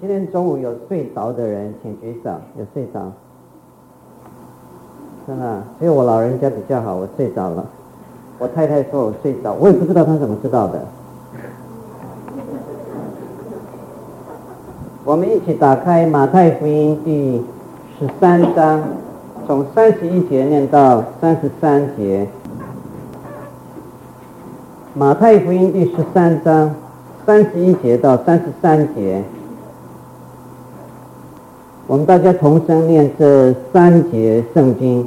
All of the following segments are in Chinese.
今天中午有睡着的人请举手，有睡着？真的，只有我老人家比较好，我睡着了。我太太说我睡着，我也不知道她怎么知道的。我们一起打开马太福音第13章，从31节念到33节。马太福音第13章31节到33节，我们大家同声念这3节圣经。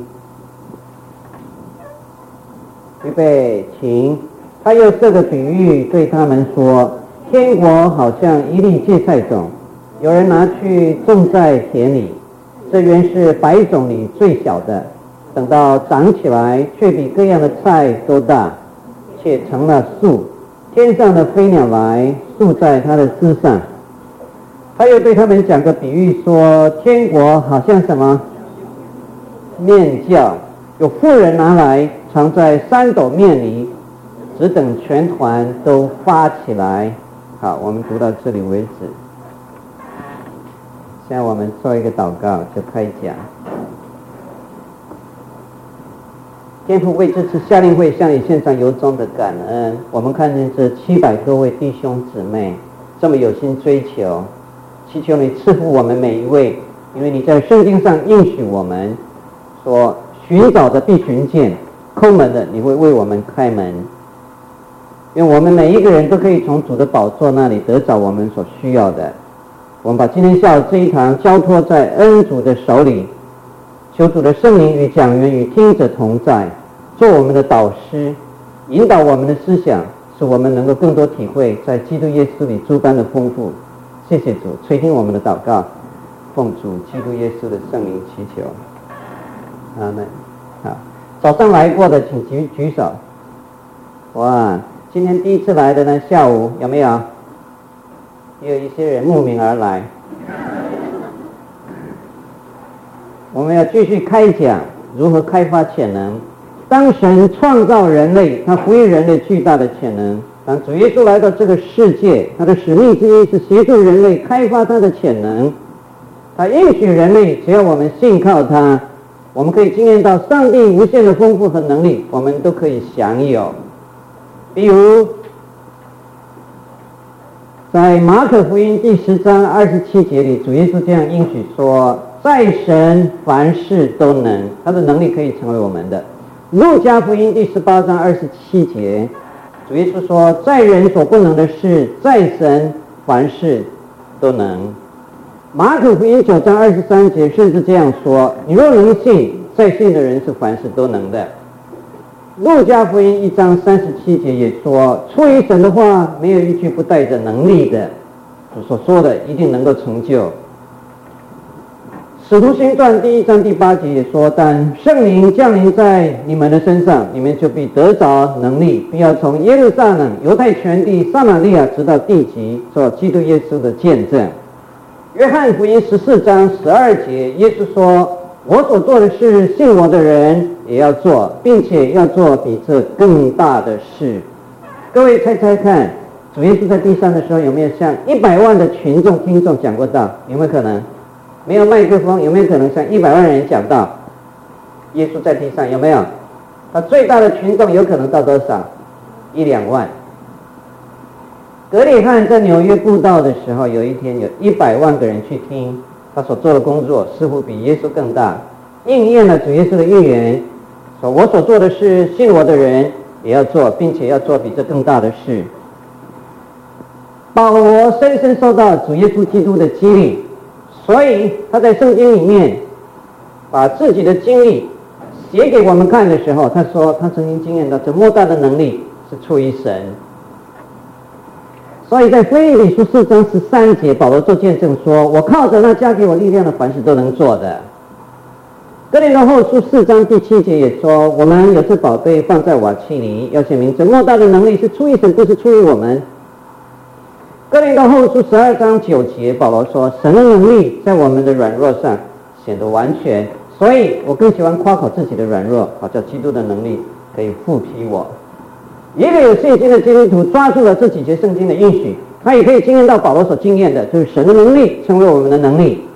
预备，请。他又设个比喻对他们说，天国好像一粒芥菜种，有人拿去种在田里，这原是百种里最小的，等到长起来，却比各样的菜都大，且成了树，天上的飞鸟来宿在它的枝上。他又对他们讲个比喻说，天国好像什么？面酵，有妇人拿来藏在3斗面里，只等全团都发起来。好，我们读到这里为止。现在我们做一个祷告就开讲。天父，为这次夏令会向你献上由衷的感恩。我们看见这700多位弟兄姊妹这么有心追求，祈求你赐福我们每一位，因为你在圣经上应许我们说，寻找的必寻见，叩门的你会为我们开门。愿我们每一个人都可以从主的宝座那里得着我们所需要的。我们把今天下午这一堂交托在恩主的手里，求主的圣灵与讲员与听者同在，做我们的导师，引导我们的思想，使我们能够更多体会在基督耶稣里诸般的丰富。谢谢主，垂听我们的祷告，奉主基督耶稣的圣名祈求，阿们。好，早上来过的请举手。哇，今天第一次来的呢？下午有没有？也有一些人慕名而来。我们要继续开讲如何开发潜能。当神创造人类，他赋予人类巨大的潜能。当主耶稣来到这个世界，他的使命之一是协助人类开发他的潜能。他应许人类，只要我们信靠他，我们可以经验到上帝无限的丰富和能力，我们都可以享有。比如在马可福音第10章27节里，主耶稣这样应许说，在神凡事都能，他的能力可以成为我们的。路加福音第18章27节，主耶稣说，在人所不能的事，在神凡事都能。马可福音9章23节甚至这样说，你若能信，在信的人是凡事都能的。路加福音1章37节也说，出于神的话，没有一句不带着能力的，主所说的一定能够成就。使徒行传第1章第8节也说，但圣灵降临在你们的身上，你们就必得着能力，必要从耶路撒冷、犹太全地、撒玛利亚直到地极，做基督耶稣的见证。约翰福音14章12节，耶稣说，我所做的事，信我的人也要做，并且要做比这更大的事。各位猜猜看，主耶稣在地上的时候有没有向100万的群众听众讲过道？有没有可能？没有麦克风，有没有可能向100万人讲道？耶稣在地上有没有？他最大的群众有可能到多少？1-2万。格里汉在纽约布道的时候，有一天有100万个人去听他所做的工作，似乎比耶稣更大，应验了主耶稣的预言，说我所做的事，信我的人也要做，并且要做比这更大的事。保罗深深受到主耶稣基督的激励，所以他在圣经里面把自己的经历写给我们看的时候，他说他曾经经验到这莫大的能力是出于神。所以在腓立比书4章13节，保罗做见证说，我靠着那加给我力量的，凡事都能做的。哥林多后书4章第7节也说，我们有这宝贝放在瓦器里，要显明这莫大的能力是出于神，不是出于我们。哥林多后书12章9节，保罗说，神的能力在我们的软弱上显得完全，所以我更喜欢夸口自己的软弱，好叫基督的能力可以复辟我。一个有信心的基督徒抓住了这几节圣经的应许， 他也可以经验到保罗所经验的，就是神的能力成为我们的能力。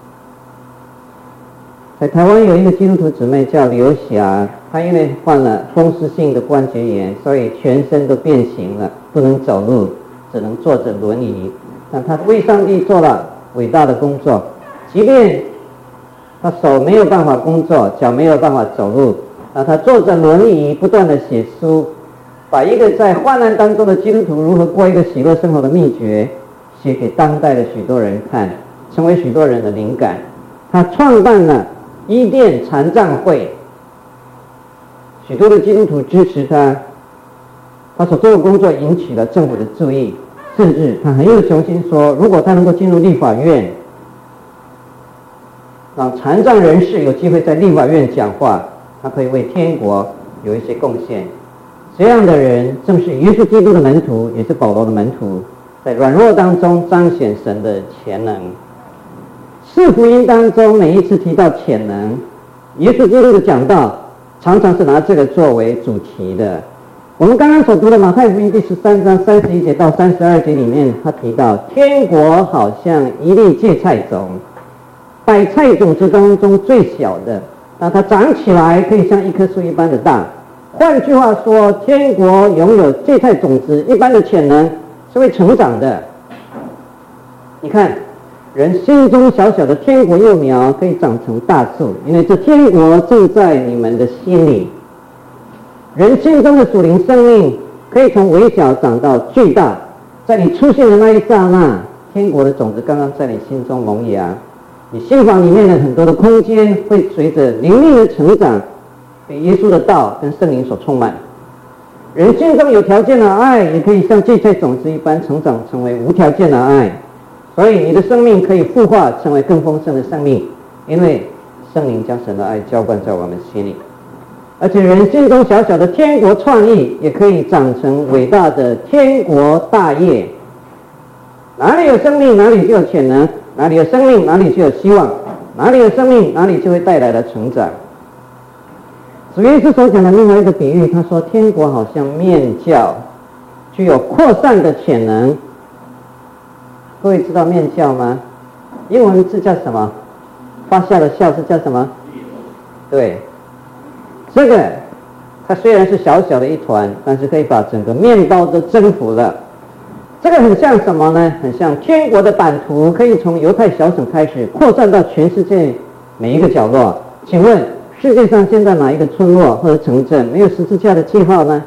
在台湾有一个基督徒姊妹叫刘霞，她因为患了风湿性的关节炎，所以全身都变形了，不能走路，只能坐着轮椅。但她为上帝做了伟大的工作，即便她手没有办法工作，脚没有办法走路，她坐着轮椅不断的写书，把一个在患难当中的基督徒如何过一个喜乐生活的秘诀写给当代的许多人看，成为许多人的灵感。他创办了伊甸残障会，许多的基督徒支持他，他所做的工作引起了政府的注意，甚至他很有雄心说，如果他能够进入立法院，让残障人士有机会在立法院讲话，他可以为天国有一些贡献。这样的人正是耶稣基督的门徒，也是保罗的门徒，在软弱当中彰显神的潜能。四福音当中每一次提到潜能，耶稣基督的讲道常常是拿这个作为主题的。我们刚刚所读的马太福音第13章31节到32节里面，他提到天国好像一粒芥菜种，百菜种子当中最小的，当它长起来可以像一棵树一般的大。换句话说，天国拥有芥菜种子一般的潜能，是会成长的。你看，人心中小小的天国幼苗可以长成大树，因为这天国正在你们的心里。人心中的属灵生命可以从微小长到巨大，在你出现的那一刹那，天国的种子刚刚在你心中萌芽，你心房里面的很多的空间会随着灵命的成长，被耶稣的道跟圣灵所充满。人心中有条件的爱也可以像芥菜种子一般成长成为无条件的爱，所以你的生命可以复化成为更丰盛的生命，因为圣灵将神的爱浇灌在我们心里。而且人心中小小的天国创意也可以长成伟大的天国大业。哪里有生命，哪里就有潜能；哪里有生命，哪里就有希望；哪里有生命，哪里就会带来了成长。主耶稣所讲的另外一个比喻，他说天国好像面酵，具有扩散的潜能。各位知道面酵吗？英文字叫什么？发酵的酵是叫什么？对，这个它虽然是小小的一团，但是可以把整个面包都征服了。这个很像什么呢？很像天国的版图，可以从犹太小省开始扩散到全世界每一个角落。请问世界上现在哪一个村落或者城镇没有十字架的记号呢？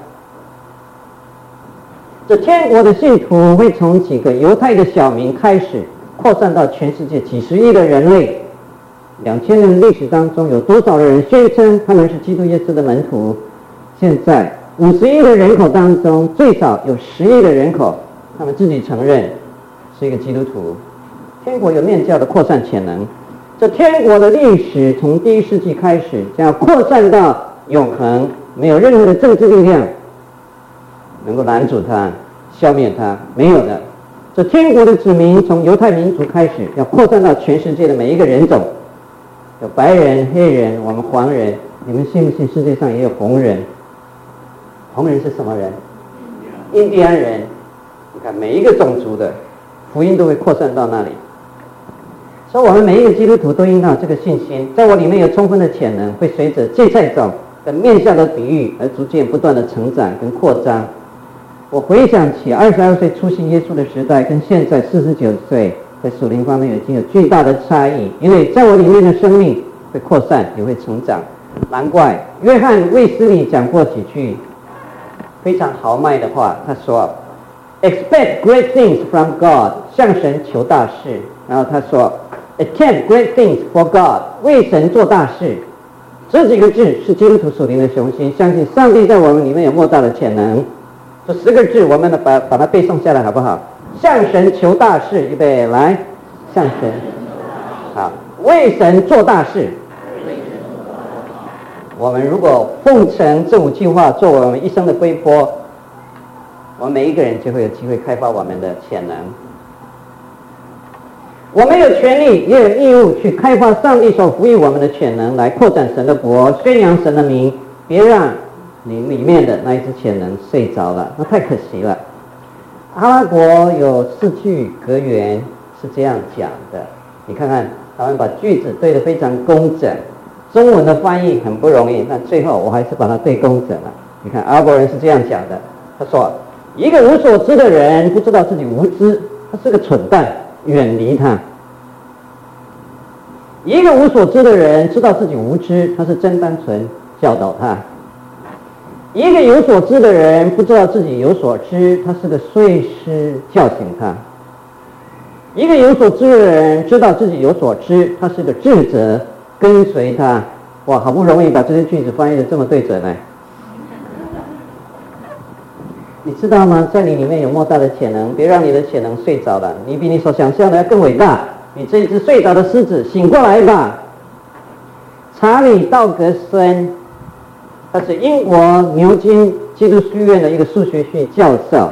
这天国的信徒会从几个犹太的小民开始扩散到全世界几十亿的人类。2000年的历史当中，有多少的人宣称他们是基督耶稣的门徒？现在50亿的人口当中，最少有10亿的人口他们自己承认是一个基督徒。天国有面酵的扩散潜能。这天国的历史从第1世纪开始，将要扩散到永恒，没有任何的政治力量能够拦阻它、消灭它，没有的。这天国的子民从犹太民族开始，要扩散到全世界的每一个人种，有白人、黑人，我们黄人。你们信不信世界上也有红人？红人是什么人？印第安人。你看每一个种族的福音都会扩散到那里。所以我们每一个基督徒都应当有这个信心，在我里面有充分的潜能，会随着芥菜种跟面酵的比喻而逐渐不断的成长跟扩张。我回想起22岁初信耶稣的时代，跟现在49岁在属灵方面已经有巨大的差异，因为在我里面的生命会扩散，也会成长。难怪约翰卫斯理讲过几句非常豪迈的话，他说 Expect great things from God， 向神求大事。然后他说 Attempt great things for God， 为神做大事。这几个字是基督徒属灵的雄心，相信上帝在我们里面有莫大的潜能。这10个字我们把它背诵下来好不好？向神求大事，预备来，向神好，为神做大事。我们如果奉承这5句话作为我们一生的规波，我们每一个人就会有机会开发我们的潜能。我们有权利也有义务去开发上帝所赋予我们的潜能，来扩展神的国，宣扬神的名。别让你里面的那一只潜能睡着了，那太可惜了。 阿拉伯有4句格言是这样讲的，你看看他们把句子对得非常工整，中文的翻译很不容易，那最后我还是把它对工整了。你看阿拉伯人是这样讲的，他说一个无所知的人不知道自己无知，他是个蠢蛋，远离他。一个无所知的人知道自己无知，他是真单纯，教导他。一个有所知的人不知道自己有所知，他是个睡狮，叫醒他。一个有所知的人知道自己有所知，他是个智者，跟随他。哇，好不容易把这些句子翻译得这么对准呢。你知道吗？在你里面有莫大的潜能，别让你的潜能睡着了，你比你所想象的要更伟大。你这一只睡着的狮子，醒过来吧！查理·道格森，他是英国牛津基督书院的一个数学系教授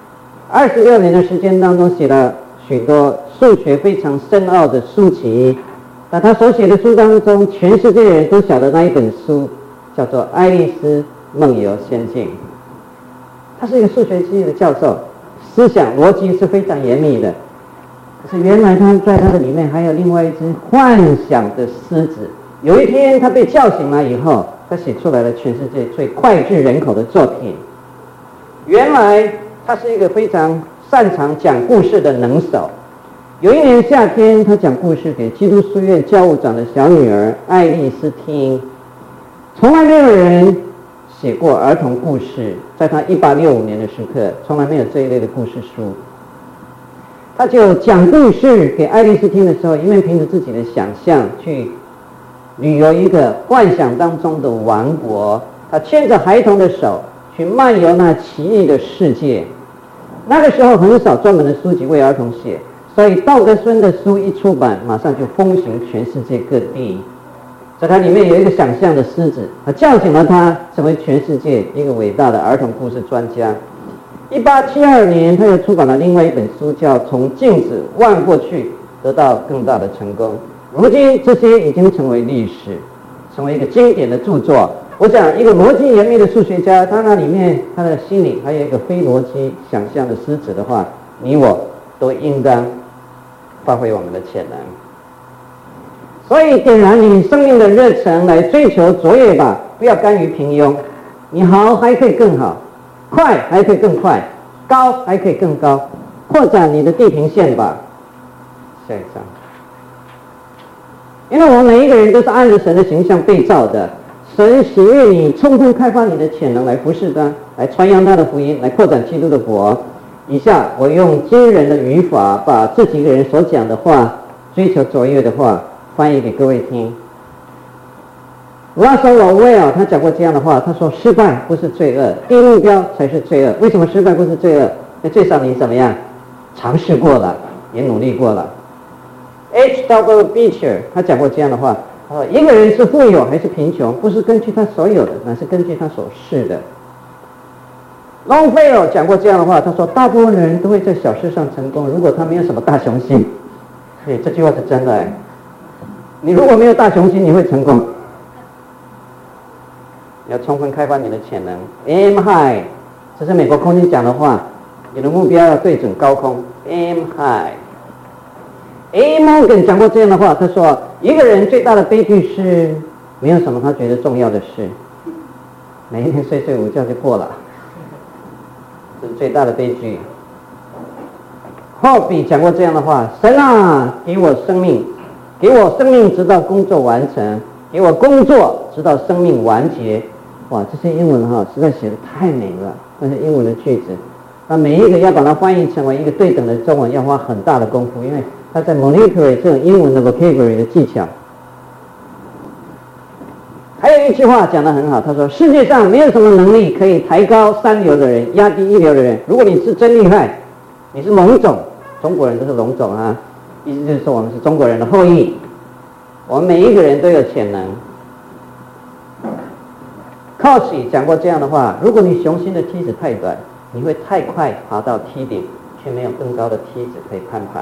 ，26年的时间当中写了许多数学非常深奥的书籍。那他所写的书当中，全世界人都晓得那一本书叫做《爱丽丝梦游仙境》。他是一个数学系的教授，思想逻辑是非常严密的。可是原来他在他的里面还有另外一只幻想的狮子。有一天他被叫醒了以后，他写出来了全世界最脍炙人口的作品。原来他是一个非常擅长讲故事的能手。有一年夏天，他讲故事给基督书院教务长的小女儿爱丽丝听。从来没有人写过儿童故事，在他1865年的时刻，从来没有这一类的故事书。他就讲故事给爱丽丝听的时候，因为凭着自己的想象去旅游一个幻想当中的王国，他牵着孩童的手去漫游那奇异的世界。那个时候很少专门的书籍为儿童写，所以道格森的书一出版，马上就风行全世界各地。在它里面有一个想象的狮子，他叫醒了他，成为全世界一个伟大的儿童故事专家。1872年，他又出版了另外一本书，叫《从镜子望过去》，得到更大的成功。如今这些已经成为历史，成为一个经典的著作。我想，一个逻辑严密的数学家，他那里面他的心里还有一个非逻辑想象的狮子的话，你我都应当发挥我们的潜能。所以，点燃你生命的热忱，来追求卓越吧，不要甘于平庸。你好还可以更好，快还可以更快，高还可以更高，扩展你的地平线吧。下一张。因为我们每一个人都是按着神的形象被造的，神喜悦你充分开发你的潜能，来服侍他，来传扬他的福音，来扩展基督的国。以下我用今人的语法，把这几个人所讲的话，追求卓越的话，翻译给各位听。拉塞尔·威尔他讲过这样的话，他说：失败不是罪恶，低目标才是罪恶。为什么失败不是罪恶？那最少你怎么样？尝试过了，也努力过了。H.W. Beecher 他讲过这样的话，他说：一个人是富有还是贫穷，不是根据他所有的，乃是根据他所是的。Longfellow 讲过这样的话，他说：大部分人都会在小事上成功，如果他没有什么大雄心。所以这句话是真的哎。你如果没有大雄心，你会成功。要充分开发你的潜能 ，aim high， 这是美国空军讲的话。你的目标要对准高空 ，aim high。A. Morgan 讲过这样的话，他说：一个人最大的悲剧是没有什么他觉得重要的事，每一天睡午觉就过了，这是最大的悲剧。Hobby 讲过这样的话：神啊，给我生命，给我生命直到工作完成，给我工作直到生命完结。哇，这些英文实在写得太美了，那些英文的句子，那每一个要把它翻译成为一个对等的中文，要花很大的功夫，因为它在 molecular 这种英文的 vocabulary 的技巧。还有一句话讲得很好，他说：世界上没有什么能力可以抬高三流的人，压低一流的人。如果你是真厉害，你是龙种，中国人都是龙种啊，意思就是说我们是中国人的后裔，我们每一个人都有潜能。Cauchy 讲过这样的话：如果你雄心的梯子太短，你会太快爬到梯顶，却没有更高的梯子可以攀爬。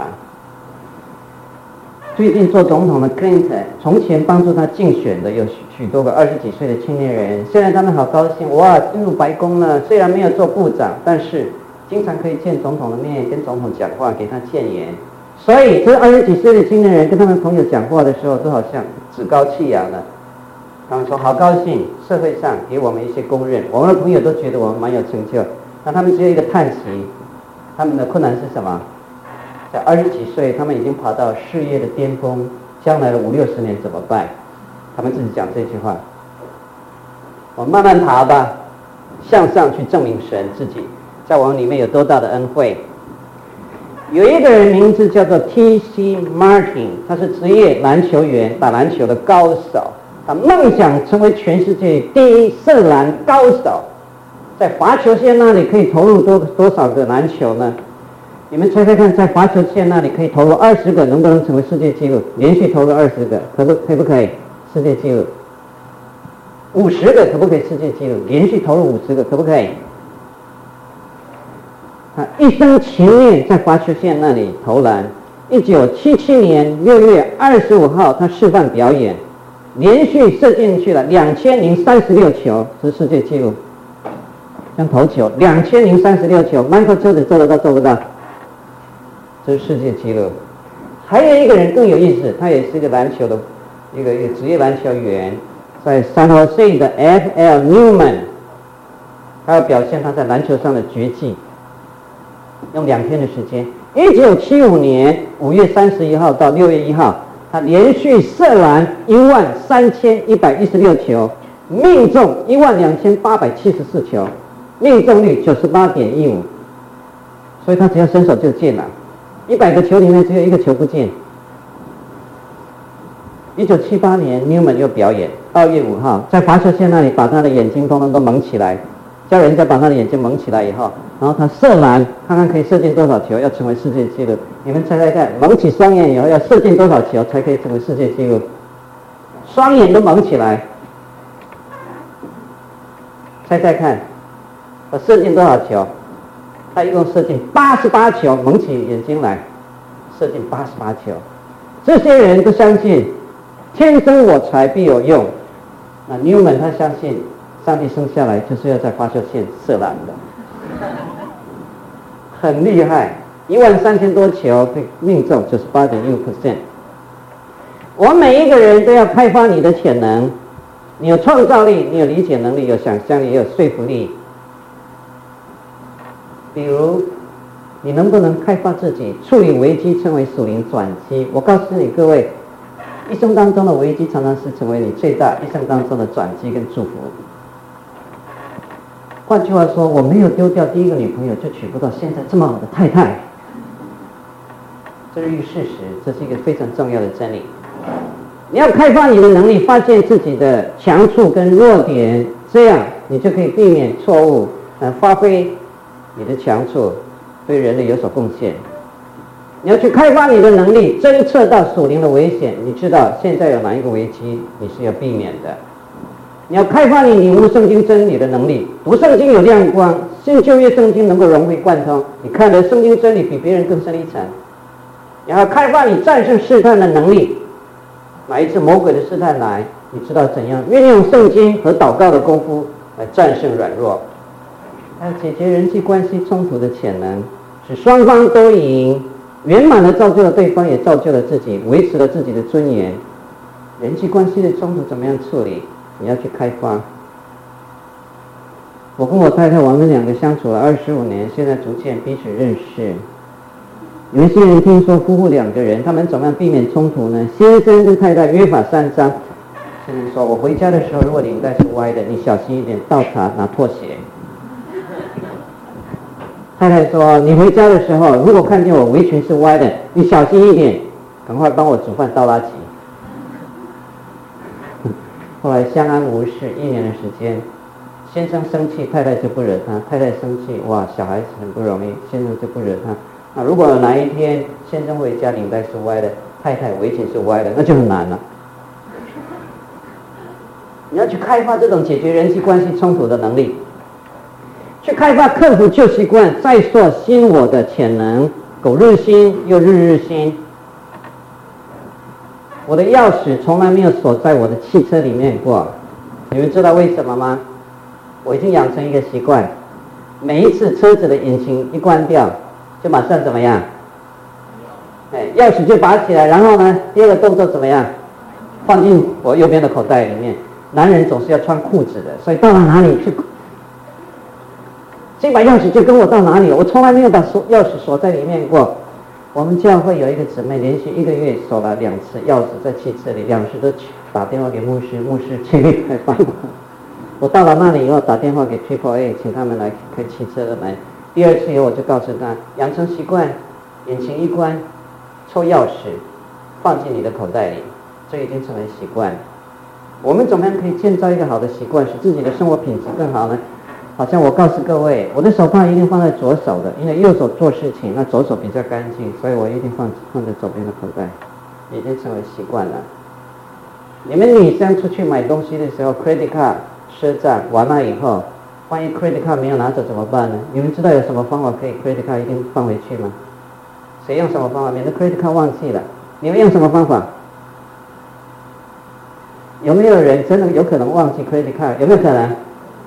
最近做总统的 Clinton， 从前帮助他竞选的有许多个20几岁的青年人，现在他们好高兴，哇，进入白宫了。虽然没有做部长，但是经常可以见总统的面，跟总统讲话，给他谏言。所以这20几岁的青年人跟他们朋友讲话的时候，都好像趾高气扬的。他们说好高兴，社会上给我们一些公认，我们的朋友都觉得我们蛮有成就。那他们只有一个叹息，他们的困难是什么？在20几岁，他们已经爬到事业的巅峰，将来的50、60年怎么办？他们自己讲这句话：我慢慢爬吧，向上去证明神自己在我们里面有多大的恩惠。有一个人名字叫做 T.C. Martin， 他是职业篮球员，打篮球的高手。他梦想成为全世界第一射篮高手，在罚球线那里可以投入多少个篮球呢？你们猜猜看，在罚球线那里可以投入20个，能不能成为世界纪录？连续投入20个，可不可以？世界纪录。50个可不可以世界纪录？连续投入50个，可不可以？他一生勤练在罚球线那里投篮。1977年6月25号，他示范表演，连续射进去了2036球，是世界纪录。像投球2036球 ，Michael Jordan 做得到做不到？这是世界纪录。还有一个人更有意思，他也是一个篮球的一个职业篮球员，在 San Jose 的 F.L. Newman， 他要表现他在篮球上的绝技，用2天的时间。1975年5月31号到6月1号，他连续射篮13116球，命中12874球，命中率98.15%，所以他只要伸手就进了，100个球里面只有1个球不进。1978年 Newman 又表演，2月5号在罚球线那里把他的眼睛通通都蒙起来，叫人家把他的眼睛蒙起来以后，然后他射篮，看看可以射进多少球，要成为世界纪录。你们猜猜看，蒙起双眼以后要射进多少球才可以成为世界纪录？双眼都蒙起来，猜猜看，他射进多少球？他一共射进88球，蒙起眼睛来，射进88球。这些人都相信天生我材必有用。那 Newman 他相信上帝生下来就是要在罚球线射篮的，很厉害，13000多球被命中98.15%。我们每一个人都要开发你的潜能，你有创造力，你有理解能力，有想象力，也有说服力。比如你能不能开发自己，处理危机成为属灵转机？我告诉你各位，一生当中的危机常常是成为你最大一生当中的转机跟祝福。换句话说，我没有丢掉第一个女朋友，就娶不到现在这么好的太太。这是一个事实，这是一个非常重要的真理。你要开发你的能力，发现自己的强处跟弱点，这样你就可以避免错误，发挥你的强处，对人类有所贡献。你要去开发你的能力，侦测到属灵的危险，你知道现在有哪一个危机你是要避免的。你要开发你领悟圣经真理的能力，读圣经有亮光，新旧约圣经能够融会贯通，你看的圣经真理比别人更深一层。你要开发你战胜试探的能力，哪一次魔鬼的试探来，你知道怎样运用圣经和祷告的功夫来战胜软弱。还有解决人际关系冲突的潜能，使双方都赢，圆满的造就了对方，也造就了自己，维持了自己的尊严。人际关系的冲突怎么样处理，你要去开发。我跟我太太，我们2个相处了25年，现在逐渐彼此认识。有一些人听说夫妇2个人，他们怎么样避免冲突呢？先生跟太太约法3章，先生说：我回家的时候，如果领带是歪的，你小心一点，倒茶拿拖鞋。太太说：你回家的时候，如果看见我围裙是歪的，你小心一点，赶快帮我煮饭倒垃圾。后来相安无事1年的时间，先生生气，太太就不惹他；太太生气，哇，小孩子很不容易，先生就不惹他。那如果哪一天先生回家领带是歪的，太太围裙是歪的，那就很难了。你要去开发这种解决人际关系冲突的能力，去开发克服旧习惯，再塑新我的潜能，苟日新又日日新。我的钥匙从来没有锁在我的汽车里面过，你们知道为什么吗？我已经养成一个习惯， 每一次车子的引擎一关掉，就马上怎么样？钥匙就拔起来，然后呢，第二个动作怎么样？放进我右边的口袋里面。男人总是要穿裤子的，所以到了哪里去，这把钥匙就跟我到哪里，我从来没有把钥匙锁在里面过。我们教会有一个姊妹，连续1个月锁了2次钥匙在汽车里，2次都打电话给牧师，牧师请你来帮忙。我到了那里以后，打电话给 AAA， 请他们来开汽车的门。第2次以后，我就告诉他，养成习惯，引擎一关，抽钥匙，放进你的口袋里，这已经成为习惯。我们怎么样可以建造一个好的习惯，使自己的生活品质更好呢？好像我告诉各位，我的手帕一定放在左手的，因为右手做事情，那左手比较干净，所以我一定放在左边的口袋，已经成为习惯了。你们女生出去买东西的时候 ，credit card 赊账完了以后，万一 credit card 没有拿走怎么办呢？你们知道有什么方法可以 credit card 一定放回去吗？谁用什么方法？免得 credit card 忘记了，你们用什么方法？有没有人真的有可能忘记 credit card？ 有没有可能？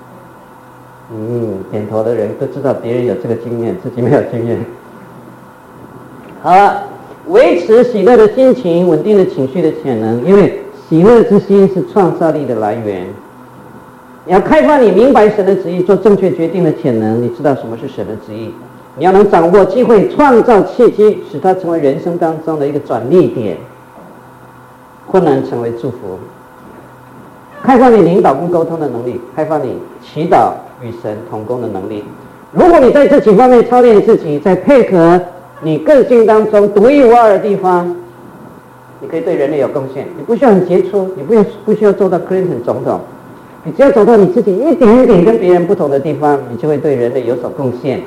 点头的人都知道别人有这个经验，自己没有经验。好了，维持喜乐的心情，稳定的情绪的潜能，因为喜乐之心是创造力的来源。你要开发你明白神的旨意，做正确决定的潜能，你知道什么是神的旨意。你要能掌握机会，创造契机，使它成为人生当中的一个转捩点，困难成为祝福。开发你领导跟沟通的能力，开发你祈祷与神同工的能力。如果你在这几方面操练自己，在配合你个性当中独一无二的地方，你可以对人类有贡献。你不需要很杰出，你不需要做到 Clinton 总统，你只要走到你自己一点一点跟别人不同的地方，你就会对人类有所贡献。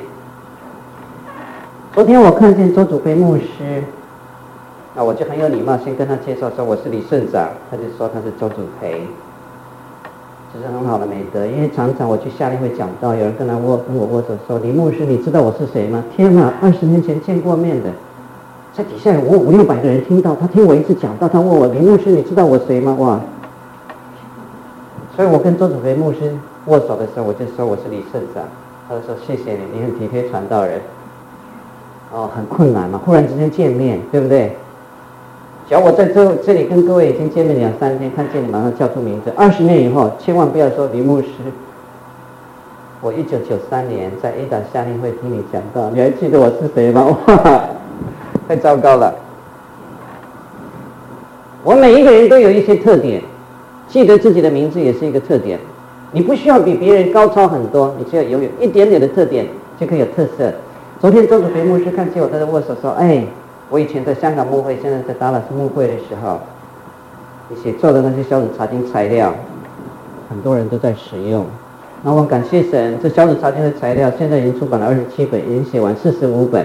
昨天我看见周祖飞牧师，那我就很有礼貌，先跟他介绍说我是李顺长，他就说他是周祖飞。这是很好的美德，因为常常我去夏令会讲到，有人跟我握手说：“李牧师，你知道我是谁吗？”天哪，20年前见过面的，在底下有500-600个人听到，他听我一次讲到，他问我：“李牧师，你知道我谁吗？”哇！所以我跟周祖飞牧师握手的时候，我就说我是李圣长，他就说谢谢你，你很体贴传道人。很困难嘛，忽然之间见面，对不对？只要我在这里跟各位已经见面2-3天，看见你马上叫出名字。20年以后，千万不要说李牧师，我1993年在 A 岛夏令会听你讲到，你还记得我是谁吗？哇，太糟糕了！我每一个人都有一些特点，记得自己的名字也是一个特点。你不需要比别人高超很多，你只要拥有一点点的特点，就可以有特色。昨天周祖培牧师看见我在这握手说：“我以前在香港牧会，现在在达拉斯牧会的时候，你写作的那些小组查经材料，很多人都在使用。那我感谢神，这小组查经的材料现在已经出版了27本，已经写完45本。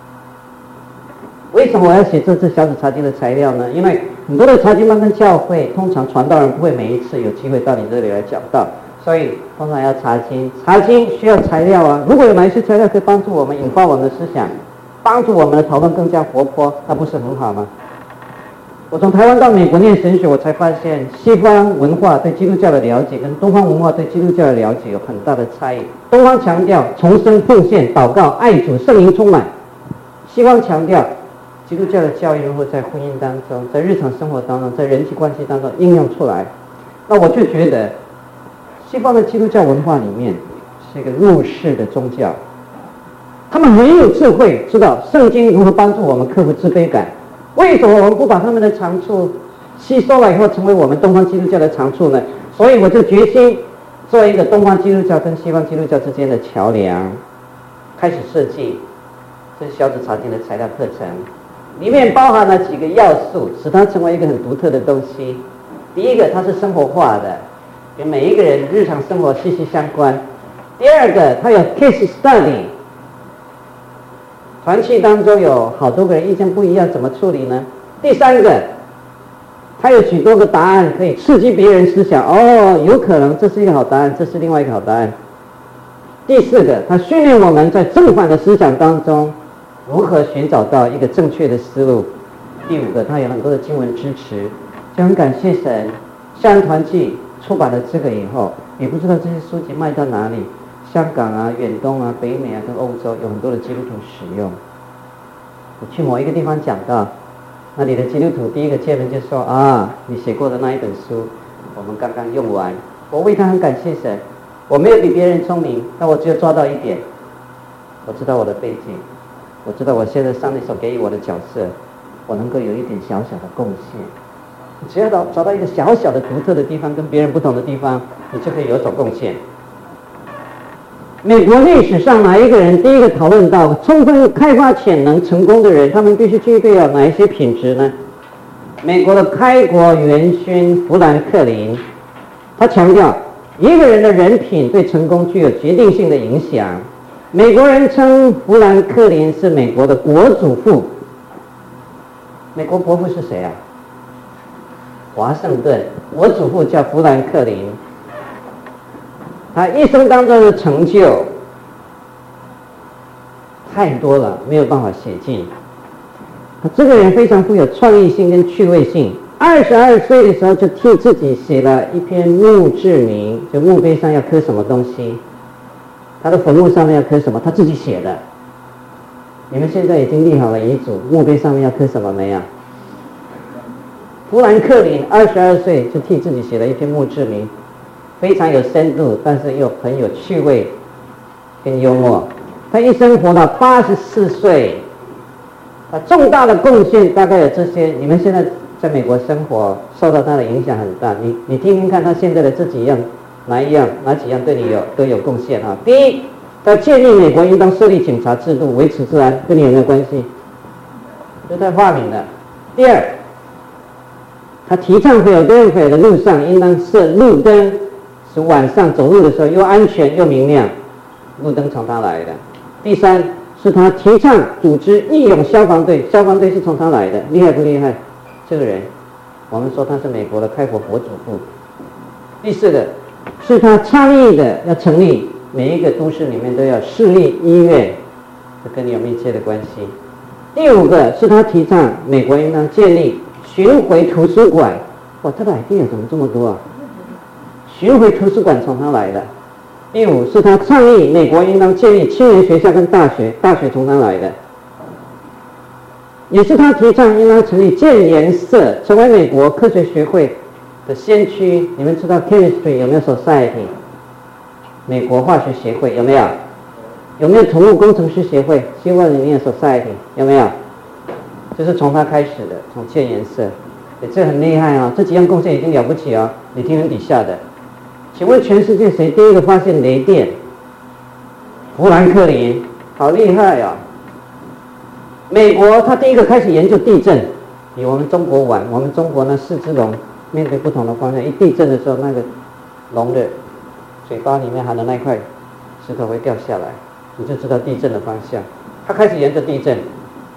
为什么我要写这小组查经的材料呢？因为很多的查经班跟教会，通常传道人不会每一次有机会到你这里来讲道，所以通常要查经。查经需要材料啊，如果有哪一些材料可以帮助我们引发我们的思想，帮助我们的讨论更加活泼，那不是很好吗？我从台湾到美国念神学，我才发现西方文化对基督教的了解跟东方文化对基督教的了解有很大的差异。东方强调重生、奉献、祷告、爱主、圣灵充满；西方强调基督教的教义如何在婚姻当中、在日常生活当中、在人际关系当中应用出来。那我就觉得西方的基督教文化里面是一个入世的宗教，他们很有智慧，知道圣经如何帮助我们克服自卑感。为什么我们不把他们的长处吸收了以后成为我们东方基督教的长处呢？所以我就决心做一个东方基督教跟西方基督教之间的桥梁，开始设计这是小组查经的材料课程，里面包含了几个要素，使它成为一个很独特的东西。第一个，它是生活化的，跟每一个人日常生活息息相关。第二个，它有 case study， 团契当中有好多个人意见不一样，怎么处理呢？第三个，它有许多个答案可以刺激别人思想，有可能这是一个好答案，这是另外一个好答案。第四个，它训练我们在正反的思想当中如何寻找到一个正确的思路。第五个，它有很多的经文支持，就很感谢神，校园团契出版了这个以后，也不知道这些书籍卖到哪里， 香港啊、远东啊、北美啊跟欧洲有很多的基督徒使用。我去某一个地方讲到，那里的基督徒第一个见面就说啊，你写过的那一本书，我们刚刚用完，我为他很感谢神。我没有比别人聪明，但我只有抓到一点，我知道我的背景，我知道我现在上帝所给予我的角色，我能够有一点小小的贡献。你只要找到一个小小的独特的地方，跟别人不同的地方，你就可以有所贡献。美国历史上哪一个人第一个讨论到充分开发潜能成功的人，他们必须具备有哪一些品质呢？美国的开国元勋富兰克林，他强调一个人的人品对成功具有决定性的影响。美国人称富兰克林是美国的国祖父。美国国父是谁啊？华盛顿。我祖父叫富兰克林。他一生当中的成就太多了，没有办法写尽。他这个人非常富有创意性跟趣味性。22岁的时候就替自己写了一篇墓志铭，就墓碑上要刻什么东西，他的坟墓上面要刻什么，他自己写的。你们现在已经立好了遗嘱，墓碑上面要刻什么没有？富兰克林22岁就替自己写了一篇墓志铭，非常有深度，但是又很有趣味跟幽默。他一生活到84岁，重大的贡献大概有这些。你们现在在美国生活，受到他的影响很大。你听听看，他现在的这几样，哪几样对你都有贡献啊？第一，他建议美国应当设立警察制度，维持治安，跟你有没有关系？是他发明的。第二，他提倡Philadelphia的路上应当设路灯，使晚上走路的时候又安全又明亮。路灯从他来的。第三，是他提倡组织义勇消防队，消防队是从他来的，厉害不厉害？这个人，我们说他是美国的开国国祖父。第四个，是他倡议的要成立每一个都市里面都要市立医院，这跟你有密切的关系。第五个，是他提倡美国应当建立巡回图书馆。哇，他的 idea 怎么这么多啊？巡回图书馆从他来的。第五，是他倡议美国应当建立青年学校跟大学，大学从他来的。也是他提倡应当成立建研社，成为美国科学学会的先驱。你们知道 chemistry 有没有 society？ 美国化学协会有没有？有没有土木工程师协会 civil engineer society？ 有没有？这是从他开始的，从建研社。这很厉害啊！这几样贡献已经了不起啊！你听听底下的，请问全世界谁第一个发现雷电？富兰克林，好厉害啊！美国他第一个开始研究地震，比我们中国晚。我们中国呢，4只龙面对不同的方向，一地震的时候，那个龙的嘴巴里面含的那块石头会掉下来，你就知道地震的方向。他开始研究地震。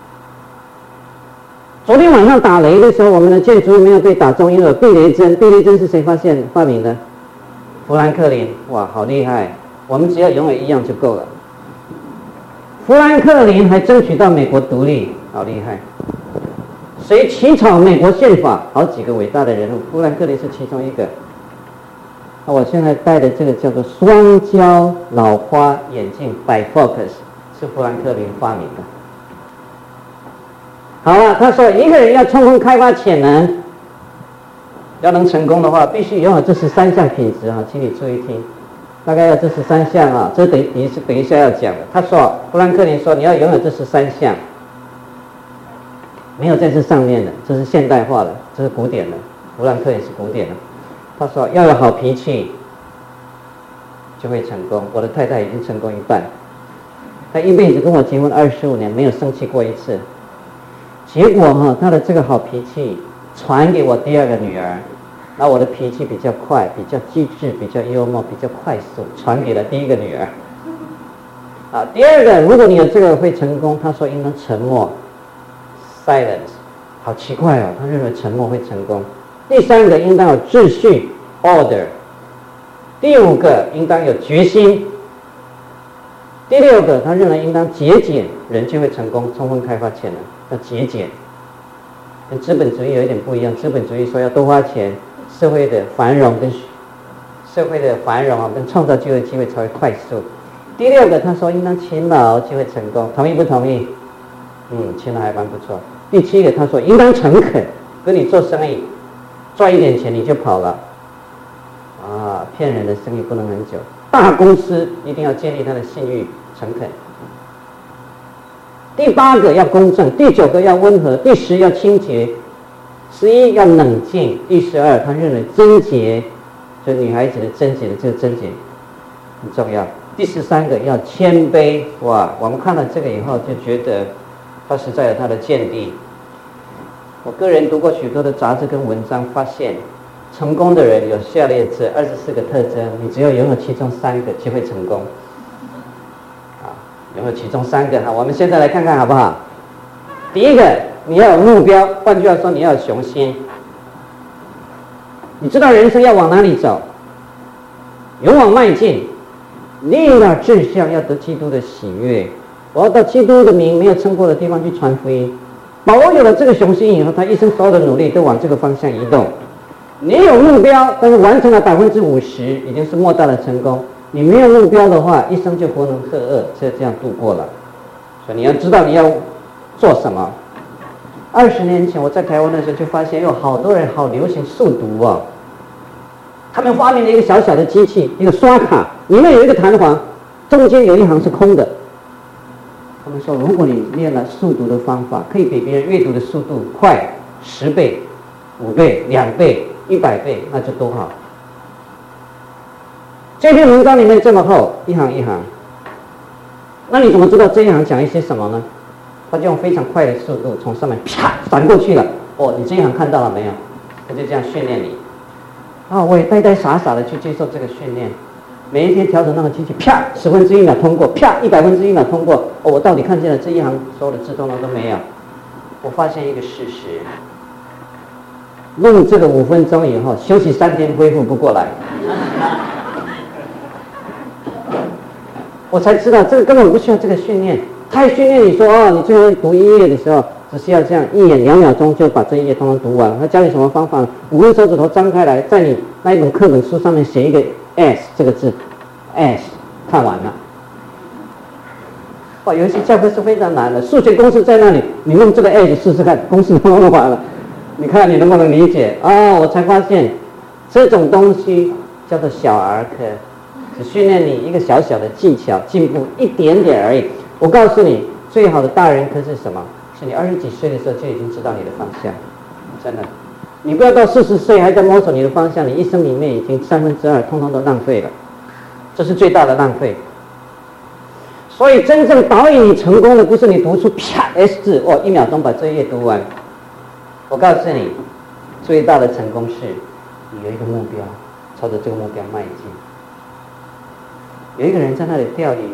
昨天晚上打雷的时候，我们的建筑物没有被打中，因为有避雷针。避雷针是谁发明的？富兰克林。哇，好厉害！我们只要拥有一样就够了。富兰克林还争取到美国独立，好厉害！谁起草美国宪法？好几个伟大的人物，富兰克林是其中一个。那我现在戴的这个叫做双焦老花眼镜 bifocus， 是富兰克林发明的。好了，他说一个人要充分开发潜能，要能成功的话，必须拥有这13项品质啊，请你注意听。大概要这13项啊，这等一下要讲的。他说，富兰克林说你要拥有这13项，没有在这上面的，这是现代化的，这是古典的。富兰克林是古典的。他说要有好脾气，就会成功。我的太太已经成功一半，她一辈子跟我结婚25年，没有生气过一次。结果她的这个好脾气传给我第二个女儿。那我的脾气比较快，比较机智，比较幽默，比较快速，传给了第一个女儿。第二个，如果你有这个会成功，他说应当沉默 ，silence， 好奇怪哦，他认为沉默会成功。第三个，应当有秩序 ，order。第五个，应当有决心。第六个，他认为应当节俭，人就会成功，充分开发潜能，要节俭。跟资本主义有一点不一样，资本主义说要多花钱。社会的繁荣跟创造就业机会才会快速。 第6个，他说应当勤劳就会成功，同意不同意？勤劳还蛮不错。第7个，他说应当诚恳，跟你做生意，赚一点钱你就跑了，骗人的生意不能很久。大公司一定要建立他的信誉，诚恳。第8个要公正，第9个要温和，第10要清洁，11要冷静，第12他认为贞洁，就是女孩子的贞洁的这个贞洁很重要。第13个要谦卑，哇！我们看了这个以后就觉得他实在有他的见地。我个人读过许多的杂志跟文章，发现成功的人有下列这24个特征，你只要拥有其中3个就会成功。拥有其中3个，我们现在来看看好不好？第1个，你要有目标，换句话说，你要有雄心。你知道人生要往哪里走，勇往迈进，立了志向，要得基督的喜悦。我要到基督的名没有称过的地方去传福音。保罗有了这个雄心以后，他一生所有的努力都往这个方向移动。你有目标，但是完成了50%，已经是莫大的成功。你没有目标的话，一生就活能赫恶，就这样度过了。所以你要知道你要做什么。20年前我在台湾的时候就发现有好多人好流行速读哦。他们发明了一个小小的机器，一个刷卡，里面有一个弹簧，中间有一行是空的。他们说，如果你练了速读的方法，可以比别人阅读的速度快10倍、5倍、2倍、100倍，那就多好。这篇文章里面这么厚，一行一行，那你怎么知道这一行讲一些什么呢？他就用非常快的速度从上面啪闪过去了。你这一行看到了没有？他就这样训练你。我也呆呆傻傻的去接受这个训练，每一天调整那个机器，啪1/10秒通过，啪100/1秒通过。我到底看见了这一行所有的自动都没有。我发现一个事实，用这个5分钟以后，休息3天恢复不过来。我才知道这个根本不需要这个训练。他还训练你说，你最后读1页的时候，只需要这样1眼2秒钟就把这1页通通读完了。他教你什么方法？5根手指头张开来，在你那一本课本书上面写一个 S 这个字 ，S 看完了。有一些教科是非常难的，数学公式在那里，你用这个 S 试试看，公式都弄完了，你看你能不能理解？我才发现这种东西叫做小儿科。只训练你一个小小的技巧，进步一点点而已。我告诉你，最好的大人科是什么？是你20几岁的时候就已经知道你的方向，真的。你不要到40岁还在摸索你的方向，你一生里面已经2/3通通都浪费了，这是最大的浪费。所以真正导引你成功的，不是你读出啪 S 字，1秒钟把这一页读完。我告诉你，最大的成功是你有一个目标，朝着这个目标迈进。有一个人在那里钓鱼，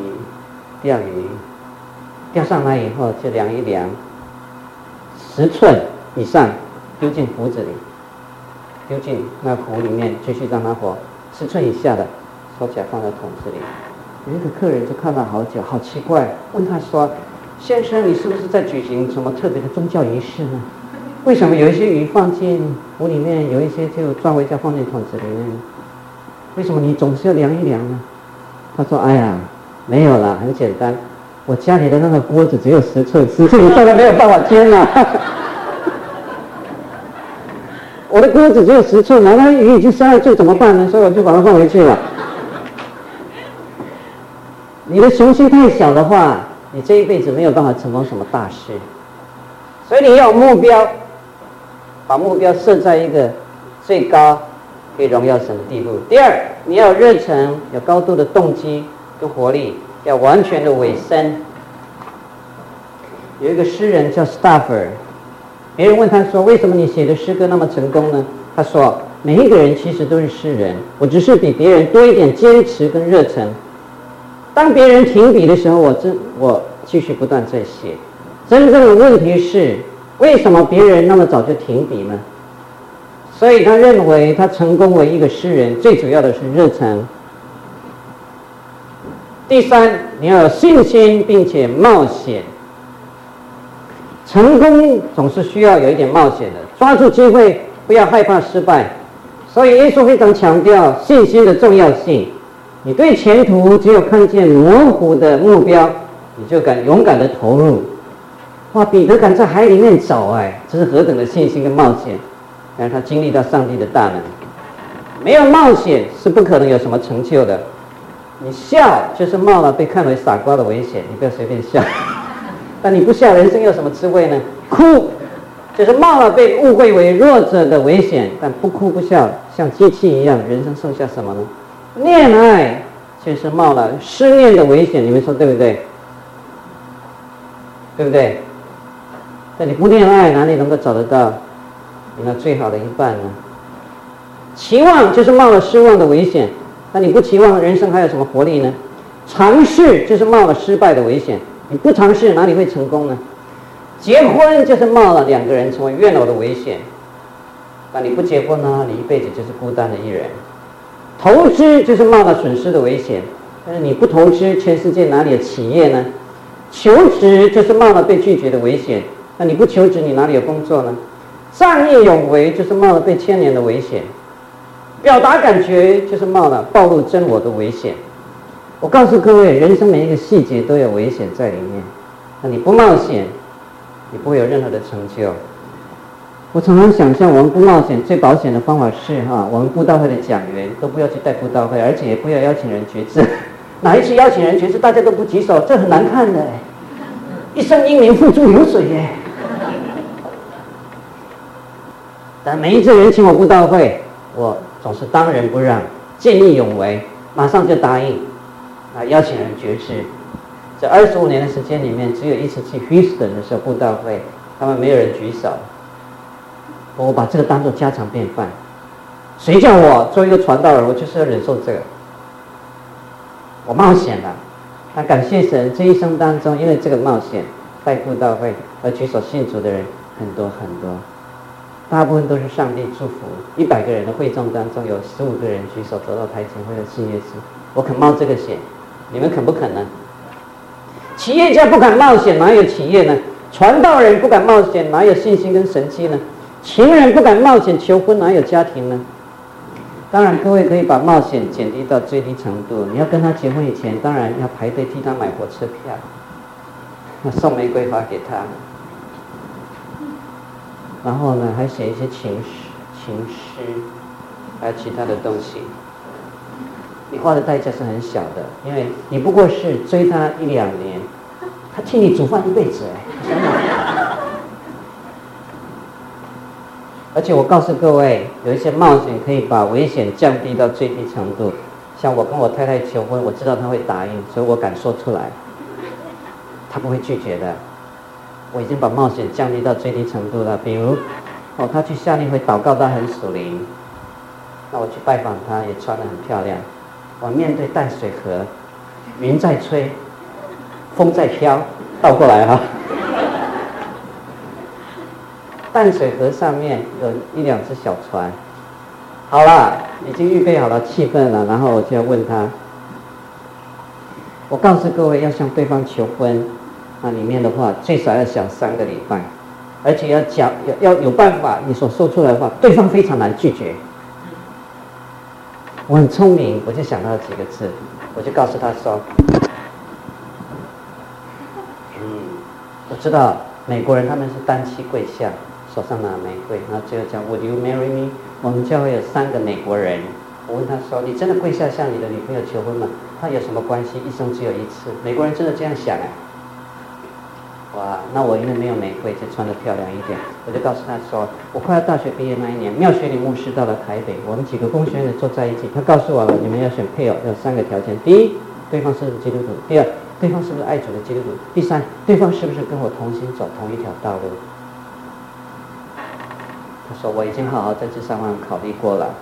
钓上来以后就量一量，10寸以上丢进壶子里，丢进那壶里面继续让它活，10寸以下的收起来放在桶子里。有一个客人就看了好久，好奇怪，问他说：“先生，你是不是在举行什么特别的宗教仪式呢？为什么有一些鱼放进壶里面，有一些就抓回家放进桶子里面？为什么你总是要量一量呢？”他说：“哎呀，没有啦，很简单，我家里的那个锅子只有10寸，10寸以上的没有办法煎了。我的锅子只有10寸了，那鱼已经12寸怎么办呢？所以我就把它放回去了。你的雄心太小的话，你这一辈子没有办法成功什么大事。所以你要有目标，把目标设在一个最高可以荣耀神的地步。第二，你要有热忱，有高度的动机跟活力，要完全的委身。有一个诗人叫 Stafford， 别人问他说：“为什么你写的诗歌那么成功呢？”他说：“每一个人其实都是诗人，我只是比别人多一点坚持跟热忱。当别人停笔的时候，我继续不断在写。真正的问题是，为什么别人那么早就停笔呢？”所以他认为他成功为一个诗人，最主要的是热忱。第三，你要有信心并且冒险。成功总是需要有一点冒险的，抓住机会，不要害怕失败。所以耶稣非常强调信心的重要性。 你对前途只有看见模糊的目标，你就敢勇敢的投入。哇，彼得敢在海里面走，这是何等的信心跟冒险！但是他经历到上帝的大能，没有冒险是不可能有什么成就的。你笑就是冒了被看为傻瓜的危险，你不要随便笑。但你不笑，人生有什么滋味呢？哭就是冒了被误会为弱者的危险，但不哭不笑，像机器一样，人生剩下什么呢？恋爱就是冒了失恋的危险，你们说对不对？对不对？但你不恋爱，哪里能够找得到你那最好的一半呢？期望就是冒了失望的危险，那你不期望，人生还有什么活力呢？尝试就是冒了失败的危险，你不尝试哪里会成功呢？结婚就是冒了两个人成为怨偶的危险，那你不结婚呢，你一辈子就是孤单的一人。投资就是冒了损失的危险，但是你不投资，全世界哪里有企业呢？求职就是冒了被拒绝的危险，那你不求职，你哪里有工作呢？仗义勇为就是冒了被牵连的危险，表达感觉就是冒了暴露真我的危险。我告诉各位，人生每一个细节都有危险在里面，那你不冒险，你不会有任何的成就。我常常想象，我们不冒险最保险的方法是我们布道会的讲员都不要去带布道会，而且也不要邀请人决志。哪一次邀请人决志，大家都不举手，这很难看的，一生英名付诸流水耶。但每一次人请我布道会，我总是当仁不让，见义勇为，马上就答应邀请人决志。这25年的时间里面，只有一次去 Houston 的时候布道会，他们没有人举手。我把这个当作家常便饭，谁叫我做一个传道人，我就是要忍受这个。我冒险了，那感谢神，这一生当中，因为这个冒险带布道会而举手信主的人很多很多，大部分都是上帝祝福。100个人的会众当中，有15个人举手走到台前为了信耶稣。我肯冒这个险，你们肯不肯呢？企业家不敢冒险，哪有企业呢？传道人不敢冒险，哪有信心跟神迹呢？情人不敢冒险求婚，哪有家庭呢？当然，各位可以把冒险减低到最低程度。你要跟他结婚以前，当然要排队替他买火车票，要送玫瑰花给他，然后呢，还写一些情诗，还有其他的东西。你花的代价是很小的，因为你不过是追他1-2年，他替你煮饭一辈子想想。而且我告诉各位，有一些冒险可以把危险降低到最低程度。像我跟我太太求婚，我知道她会答应，所以我敢说出来，她不会拒绝的。我已经把冒险降低到最低程度了。比如，她去夏令会祷告到很属灵，那我去拜访她，也穿得很漂亮。我面对淡水河，云在吹，风在飘，倒过来淡水河上面有1-2只小船，好了，已经预备好了气氛了，然后我就要问他。我告诉各位，要向对方求婚，那里面的话最少要想3个礼拜，而且要有办法，你所说出来的话，对方非常难拒绝。我很聪明，我就想到几个字，我就告诉他说，我知道美国人他们是单膝跪下，手上拿玫瑰，然后最后讲 Would you marry me？ 我们教会有3个美国人，我问他说，你真的跪下向你的女朋友求婚吗？他有什么关系？一生只有一次。美国人真的这样想哇，那我因为没有玫瑰，就穿得漂亮一点，我就告诉他说，我快要大学毕业那一年，妙学里牧师到了台北，我们几个工学院的坐在一起，他告诉我了，你们要选配偶有3个条件：第一，对方是不是基督徒；第二，对方是不是爱主的基督徒；第三，对方是不是跟我同心走同一条道路。他说，我已经好好在这3方面考虑过了。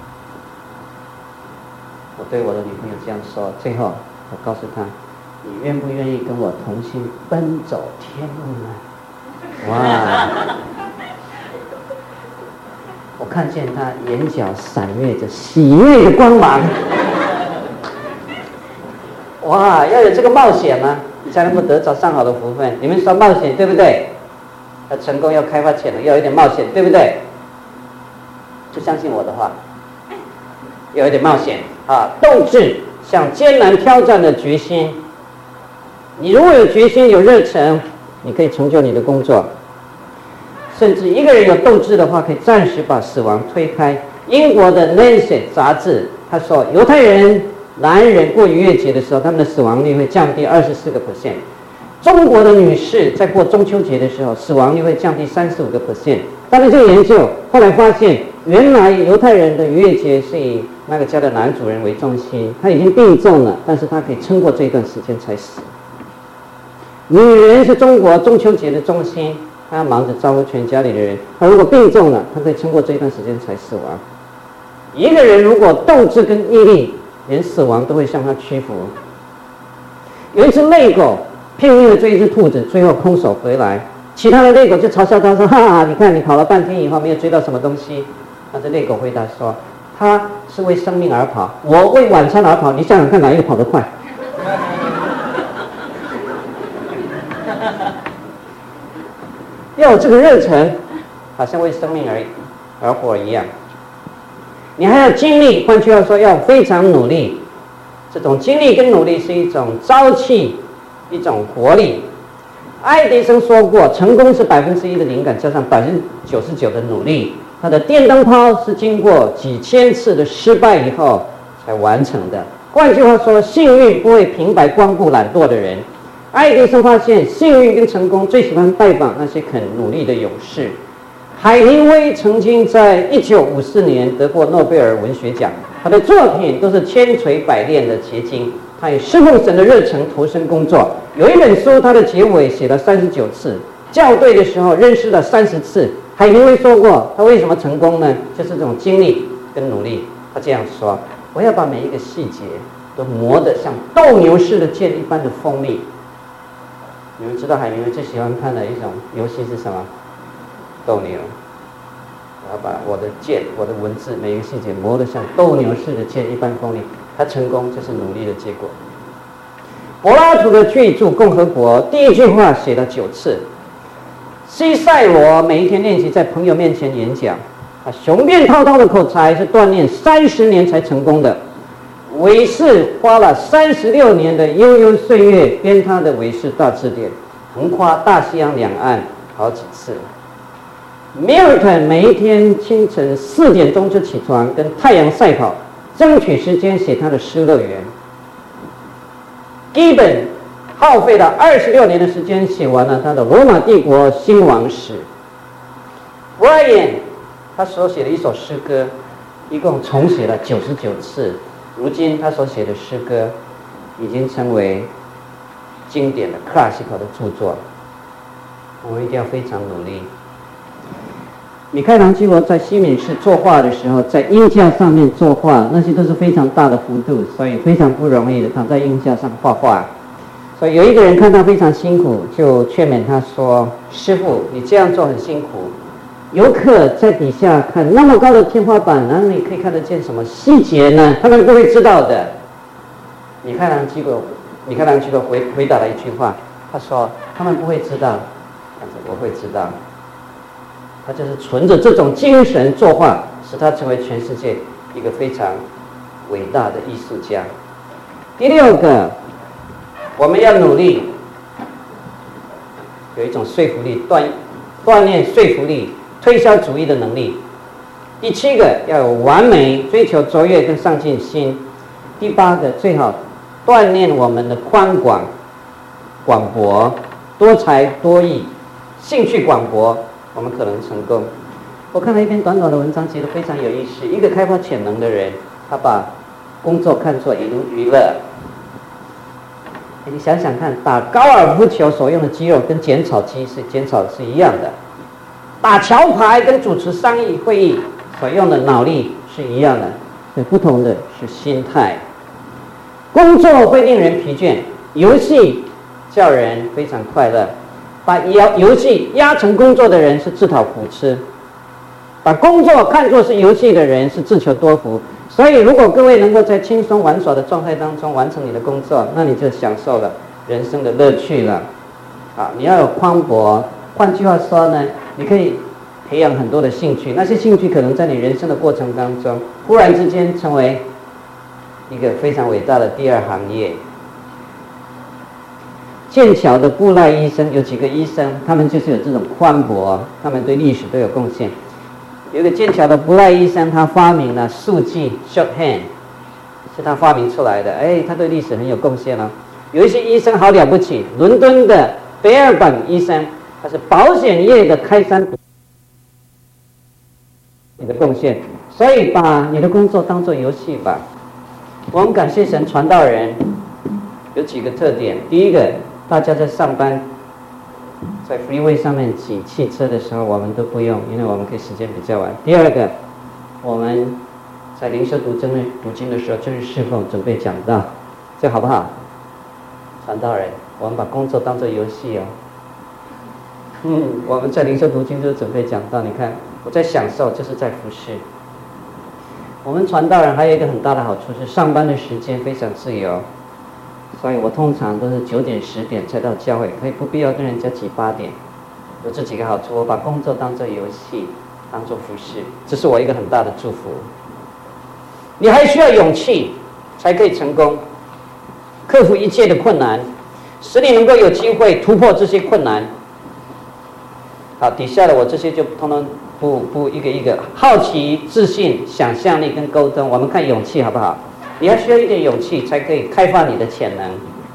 我对我的女朋友这样说，最后我告诉她，你愿不愿意跟我同心奔走天路呢？哇！我看见她眼角闪跃着喜悦的光芒。哇，要有这个冒险吗？你才能够得着上好的福分。你们说冒险对不对？要成功，要开发潜能，要有一点冒险，对不对？就相信我的话，有一点冒险斗志向艰难挑战的决心。你如果有决心、有热忱，你可以成就你的工作。甚至一个人有斗志的话，可以暂时把死亡推开。英国的《Lancet》杂志他说，犹太人男人过逾越节的时候，他们的死亡率会降低24%。中国的女士在过中秋节的时候，死亡率会降低35%。但是这个研究后来发现，原来犹太人的逾越节是以那个家的男主人为中心，他已经病重了，但是他可以撑过这一段时间才死。女人是中国中秋节的中心，她忙着照顾全家里的人，她如果病重了，她可以撑过这一段时间才死亡。一个人如果斗志跟毅力，连死亡都会向他屈服。有一只猎狗拼命的追一只兔子，最后空手回来，其他的猎狗就嘲笑他说：“哈哈，你看你跑了半天以后没有追到什么东西。”那这猎狗回答说：“他是为生命而跑，我为晚餐而跑，你想想看哪一个跑得快？”要有这个热忱，好像为生命而活一样。你还要精力，换句话说，要非常努力。这种精力跟努力是一种朝气，一种活力。爱迪生说过，成功是1%的灵感加上99%的努力。他的电灯泡是经过几千次的失败以后才完成的。换句话说，幸运不会平白光顾懒惰的人。爱迪生发现，幸运跟成功最喜欢拜访那些肯努力的勇士。海明威曾经在1954年得过诺贝尔文学奖，他的作品都是千锤百炼的结晶。他以侍奉神的热忱投身工作。有一本书，他的结尾写了39次，校对的时候认识了30次。海明威说过，他为什么成功呢？就是这种精力跟努力。他这样说：“我要把每一个细节都磨得像斗牛士的剑一般的锋利。”你们知道海明威最喜欢看的一种游戏是什么？斗牛。我要把我的剑、我的文字每一个细节磨得像斗牛士的剑一般锋利。他成功就是努力的结果。柏拉图的巨著《共和国》第一句话写了9次。西塞罗每一天练习在朋友面前演讲，他雄辩滔滔的口才是锻炼30年才成功的。韦氏花了36年的悠悠岁月编他的《韦氏大字典》，横跨大西洋两岸好几次。米尔顿每一天清晨4点钟就起床，跟太阳赛跑，争取时间写他的《失乐园》。基本耗费了26年的时间写完了他的《罗马帝国兴亡史》。Brian 他所写的一首诗歌，一共重写了99次。如今他所写的诗歌已经成为经典的 classical 的著作。我们一定要非常努力。米开朗基罗在西敏寺作画的时候，在鹰架上面作画，那些都是非常大的幅度，所以非常不容易的躺在鹰架上画画。所以有一个人看他非常辛苦，就劝勉他说：“师父，你这样做很辛苦，游客在底下看那么高的天花板，哪里可以看得见什么细节呢？他们不会知道的。”米开朗基罗回答了一句话，他说：“他们不会知道，但是我会知道。”他就是存着这种精神作画，使他成为全世界一个非常伟大的艺术家。第6个，我们要努力，有一种说服力，锻炼说服力、推销主义的能力。第7个，要有完美，追求卓越跟上进心。第8个，最好锻炼我们的宽广、广博、多才多艺、兴趣广博。我们可能成功。我看了一篇短短的文章，觉得非常有意思。一个开发潜能的人，他把工作看作一种娱乐。你想想看，打高尔夫球所用的肌肉跟剪草机是一样的，打桥牌跟主持商议会议所用的脑力是一样的，所以不同的是心态。工作会令人疲倦，游戏叫人非常快乐。把游戏压成工作的人是自讨苦吃，把工作看作是游戏的人是自求多福。所以如果各位能够在轻松玩耍的状态当中完成你的工作，那你就享受了人生的乐趣了。啊，你要有宽博，换句话说呢，你可以培养很多的兴趣，那些兴趣可能在你人生的过程当中忽然之间成为一个非常伟大的第二行业。剑桥的布赖医生有几个医生，他们就是有这种宽博，他们对历史都有贡献。有一个剑桥的布赖医生，他发明了速记 shorthand， 是他发明出来的。他对历史很有贡献哦。有一些医生好了不起，伦敦的贝尔本医生，他是保险业的开山你的贡献。所以把你的工作当作游戏吧。我们感谢神，传道人有几个特点。第一个，大家在上班在 freeway 上面挤汽车的时候，我们都不用，因为我们可以时间比较晚。第二个，我们在灵修读经的时候就是侍奉，准备讲道，这好不好？传道人，我们把工作当作游戏哦。我们在灵修读经就是准备讲道，你看我在享受，就是在服侍。我们传道人还有一个很大的好处是上班的时间非常自由，所以我通常都是9点10点才到教会，可以不必要跟人家挤8点。有这几个好处，我把工作当作游戏，当作服侍，这是我一个很大的祝福。你还需要勇气才可以成功，克服一切的困难，使你能够有机会突破这些困难。好，底下的我这些就通通不一个一个。好奇、自信、想象力跟沟通，我们看勇气好不好？你还需要一点勇气才可以开发你的潜能。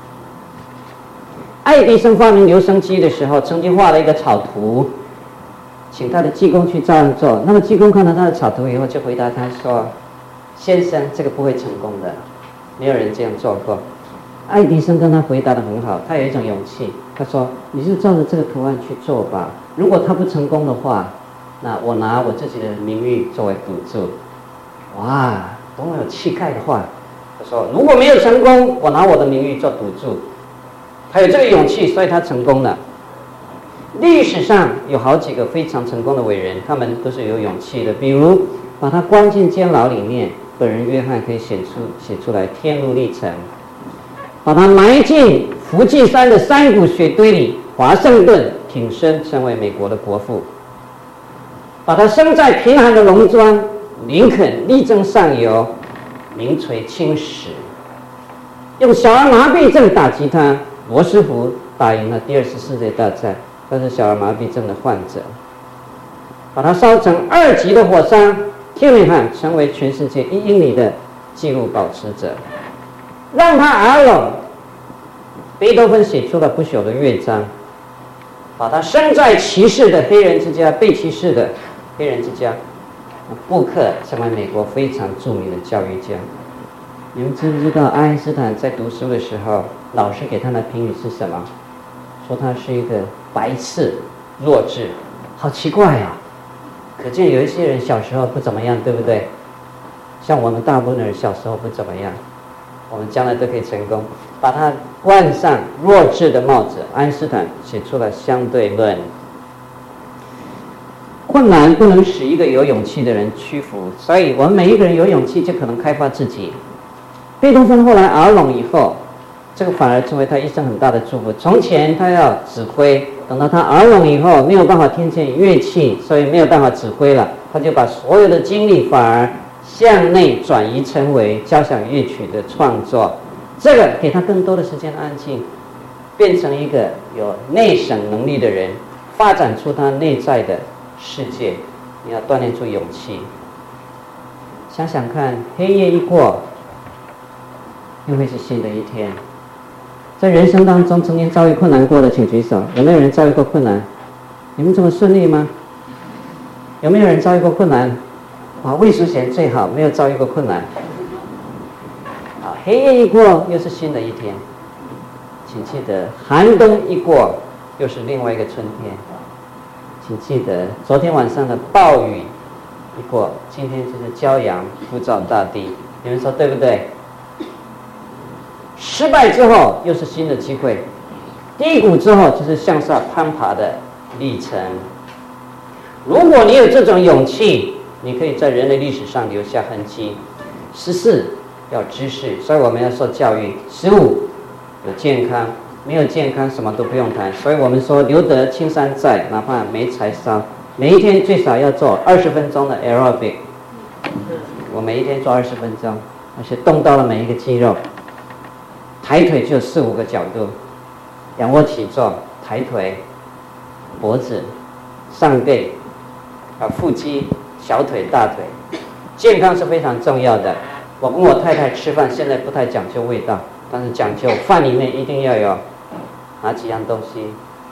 爱迪生发明留声机的时候，曾经画了一个草图，请他的技工去照样做。那么技工看到他的草图以后，就回答他说：“先生，这个不会成功的，没有人这样做过。”爱迪生跟他回答得很好，他有一种勇气，他说：“你就照着这个图案去做吧。如果他不成功的话，那我拿我自己的名誉作为赌注。”哇，多么有气概的话！他说：“如果没有成功，我拿我的名誉做赌注。”他有这个勇气，所以他成功了。历史上有好几个非常成功的伟人，他们都是有勇气的。比如把他关进监牢里面，本人约翰可以写出来天路历程；把他埋进弗吉山的山谷雪堆里，华盛顿挺身成为美国的国父；把他生在贫寒的农庄，林肯力争上游，名垂青史；用小儿麻痹症打击他，罗斯福打赢了第24次世界大战，他是小儿麻痹症的患者；把他烧成2级的火山，天灵汉成为全世界1英里的纪录保持者；让他耳聋，贝多芬写出了不朽的乐章；把他生在歧视的黑人之家，被歧视的黑人之家，布克成为美国非常著名的教育家。你们知不知道爱因斯坦在读书的时候，老师给他的评语是什么？说他是一个白痴、弱智，好奇怪啊！可见有一些人小时候不怎么样，对不对？像我们大部分人小时候不怎么样，我们将来都可以成功。把他冠上弱智的帽子，爱因斯坦写出了相对论。困难不能使一个有勇气的人屈服，所以我们每一个人有勇气就可能开发自己。贝多芬后来耳聋以后，这个反而成为他一生很大的祝福。从前他要指挥，等到他耳聋以后没有办法听见乐器，所以没有办法指挥了，他就把所有的精力反而向内转移成为交响乐曲的创作，这个给他更多的时间安静，变成一个有内省能力的人，发展出他内在的世界。你要锻炼出勇气。想想看，黑夜一过，又会是新的一天。在人生当中曾经遭遇困难过的请举手，有没有人遭遇过困难？你们这么顺利吗？有没有人遭遇过困难？啊，魏淑贤最好没有遭遇过困难。啊，黑夜一过，又是新的一天。请记得，寒冬一过，又是另外一个春天。请记得，昨天晚上的暴雨一过，今天就是骄阳普照大地。你们说对不对？失败之后又是新的机会，低谷之后就是向上攀爬的历程。如果你有这种勇气，你可以在人类历史上留下痕迹。14要知识，所以我们要受教育。15有健康，没有健康什么都不用谈。所以我们说留得青山在，哪怕没柴烧。每一天最少要做20分钟的 aerobic，我每一天做20分钟。 而且动到了每一个肌肉。抬腿就有4、5个角度，仰卧起坐、抬腿、脖子、上背、腹肌、小腿、大腿。健康是非常重要的。我跟我太太吃饭现在不太讲究味道，但是讲究饭里面一定要有哪几样东西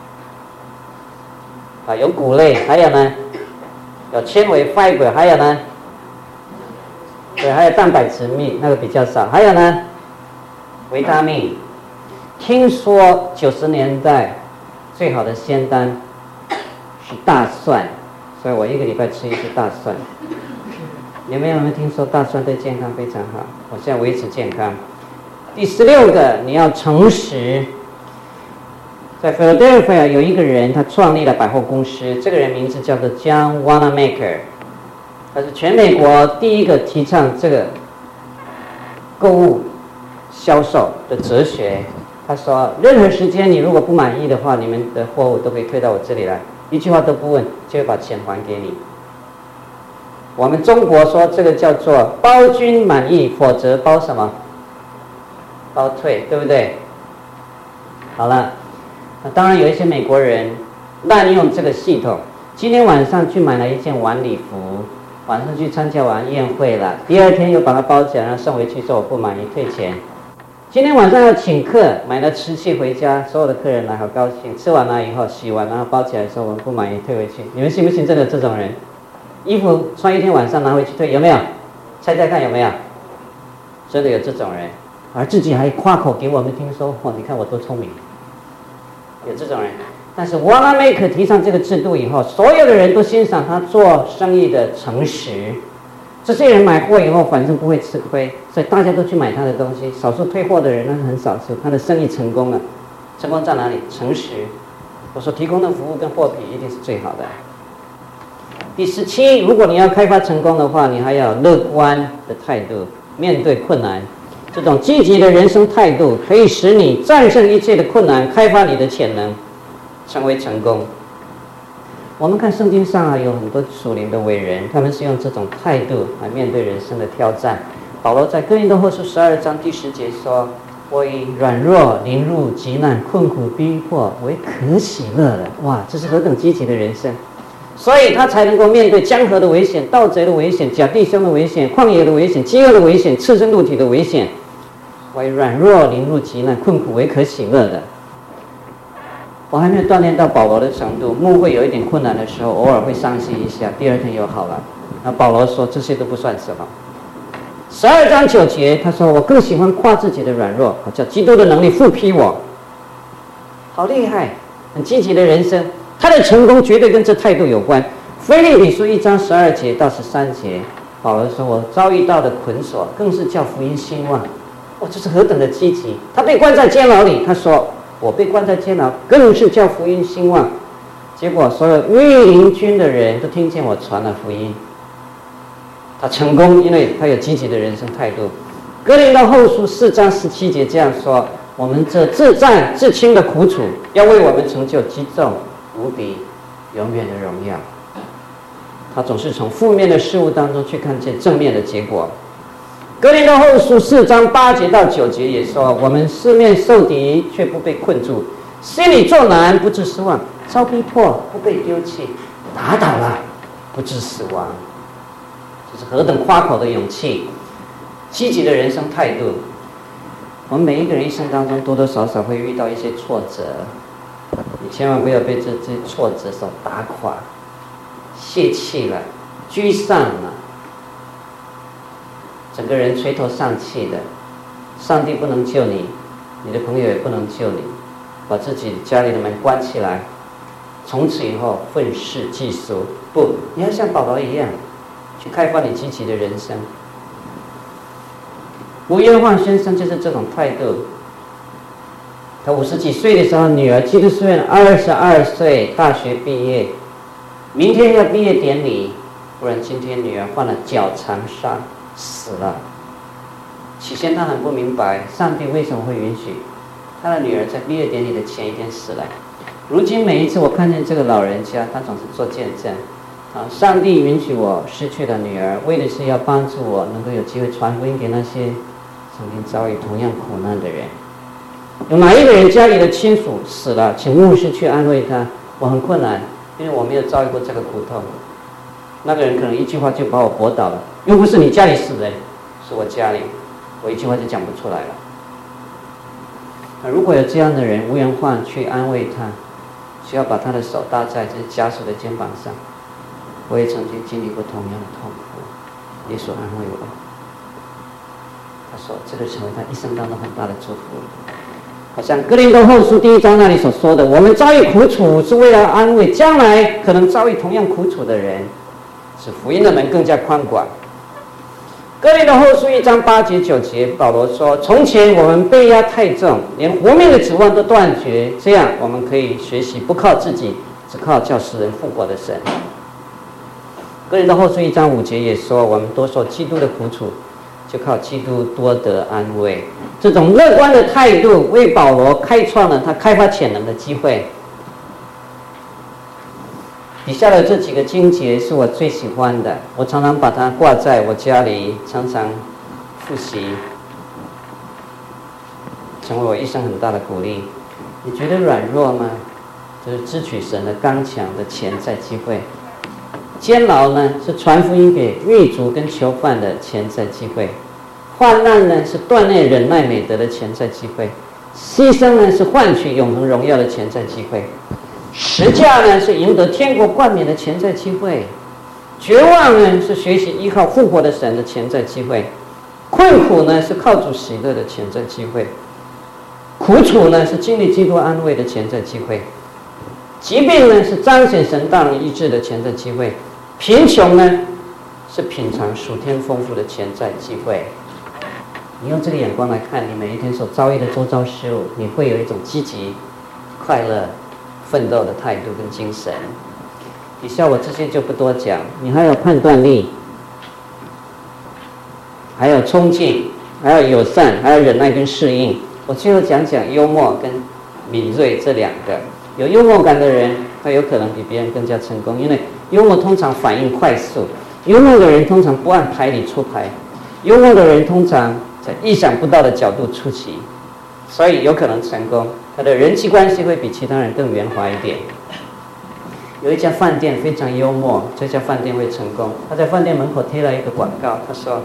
有谷类，还有呢有纤维 fiber， 还有呢对，还有蛋白质蜜，那个比较少，还有呢维他命。听说90年代最好的仙丹是大蒜，所以我1个礼拜吃1次大蒜。有没有人听说大蒜对健康非常好？我现在维持健康。第16个，你要诚实。在 Philadelphia 有一个人，他创立了百货公司，这个人名字叫做 John Wanamaker， 他是全美国第一个提倡这个购物销售的哲学。他说，任何时间你如果不满意的话，你们的货物都可以退到我这里来，一句话都不问，就会把钱还给你。我们中国说这个叫做包君满意，否则包什么？包退，对不对？好了，那当然有一些美国人滥用这个系统。今天晚上去买了一件晚礼服，晚上去参加完宴会了，第2天又把它包起来，然后送回去说我不满意，退钱。今天晚上要请客，买了瓷器回家，所有的客人来好高兴，吃完了以后洗完，然后包起来说我们不满意，退回去。你们信不信真的这种人？衣服穿1天晚上拿回去退，有没有？猜猜看有没有？真的有这种人，而自己还夸口给我们听说，你看我多聪明。有这种人，但是 Wanamaker 提倡这个制度以后，所有的人都欣赏他做生意的诚实。这些人买货以后反正不会吃亏，所以大家都去买他的东西。少数退货的人那是很少数，他的生意成功了。成功在哪里？诚实。我所提供的服务跟货品一定是最好的。第17，如果你要开发成功的话，你还要乐观的态度，面对困难。这种积极的人生态度可以使你战胜一切的困难，开发你的潜能，成为成功。我们看圣经上有很多属灵的伟人，他们是用这种态度来面对人生的挑战。保罗在哥林多后书12章第10节说：“我以软弱、凌辱、极难、困苦、逼迫为可喜乐的。”哇，这是何等积极的人生！所以他才能够面对江河的危险、盗贼的危险、假弟兄的危险、旷野的危险、饥饿的危险、赤身露体的危险。为软弱、凌辱、极难、困苦为可喜乐的。我还没有锻炼到保罗的程度，牧会有一点困难的时候，偶尔会伤心一下，第2天又好了。那保罗说这些都不算什么。12章9节，他说：“我更喜欢夸自己的软弱，叫基督的能力复辟我。”好厉害，很积极的人生。他的成功绝对跟这态度有关。腓立比书1章12节到13节，保罗说：“我遭遇到的捆锁，更是叫福音兴旺。”哇，这是何等的积极！他被关在监牢里，他说：“我被关在监牢，更是叫福音兴旺。”结果所有御林军的人都听见我传了福音。他成功，因为他有积极的人生态度。哥林多后书4章17节这样说：“我们这自战自轻的苦楚，要为我们成就极重无比永远的荣耀。”他总是从负面的事物当中去看见正面的结果。哥林多后书4章8节到9节也说：“我们四面受敌，却不被困住；心里作难，不致失望；遭逼迫，不被丢弃；打倒了，不致死亡。”这是何等夸口的勇气！积极的人生态度。我们每一个人一生当中多多少少会遇到一些挫折，你千万不要被这些挫折所打垮，泄气了，沮丧了，整个人垂头丧气的。上帝不能救你，你的朋友也不能救你，把自己家里的门关起来，从此以后愤世嫉俗。不，你要像保罗一样去开发你积极的人生。吴约翰先生就是这种态度。他50几岁的时候，女儿基督书院22岁大学毕业，明天要毕业典礼，不然今天女儿患了脚长伤死了。起先他很不明白上帝为什么会允许他的女儿在毕业典礼的前1天死了。如今每一次我看见这个老人家，他总是做见证。 上帝允许我失去了女儿，为的是要帮助我能够有机会传福音给那些曾经遭遇同样苦难的人。有哪一个人家里的亲属死了，请牧师去安慰他，我很困难，因为我没有遭遇过这个苦痛。那个人可能一句话就把我驳倒了，又不是你家里死人，是我家里，我一句话就讲不出来了。如果有这样的人，无缘话去安慰他，需要把他的手搭在这家属的肩膀上。我也曾经经历过同样的痛苦，耶稣安慰我，他说这个成为他一生当中很大的祝福。好像哥林多后书1章那里所说的，我们遭遇苦楚是为了安慰将来可能遭遇同样苦楚的人，使福音的门更加宽广。哥林多后书1章8节9节，保罗说：从前我们被压太重，连活命的指望都断绝，这样我们可以学习不靠自己，只靠叫使人复活的神。哥林多后书1章5节也说，我们多受基督的苦楚，就靠基督多得安慰。这种乐观的态度为保罗开创了他开发潜能的机会。底下的这几个经节是我最喜欢的，我常常把它挂在我家里，常常复习，成为我一生很大的鼓励。你觉得软弱吗？就是支取神的刚强的潜在机会。监牢呢，是传福音给狱卒跟囚犯的潜在机会。患难呢，是锻炼忍耐美德的潜在机会；牺牲呢，是换取永恒荣耀的潜在机会；十架呢，是赢得天国冠冕的潜在机会；绝望呢，是学习依靠复活的神的潜在机会；困苦呢，是靠主喜乐的潜在机会；苦楚呢，是经历基督安慰的潜在机会；疾病呢，是彰显神大能医治的潜在机会；贫穷呢，是品尝属天丰富的潜在机会。你用这个眼光来看你每一天所遭遇的周遭事物，你会有一种积极、快乐、奋斗的态度跟精神。以下我这些就不多讲，你还有判断力，还有冲劲，还有友善，还有忍耐跟适应。我最后讲讲幽默跟敏锐这两个。有幽默感的人，他有可能比别人更加成功，因为幽默通常反应快速，幽默的人通常不按牌理出牌，幽默的人通常在意想不到的角度出奇，所以有可能成功。他的人际关系会比其他人更圆滑一点。有一家饭店非常幽默，这家饭店会成功。他在饭店门口贴了一个广告，他说：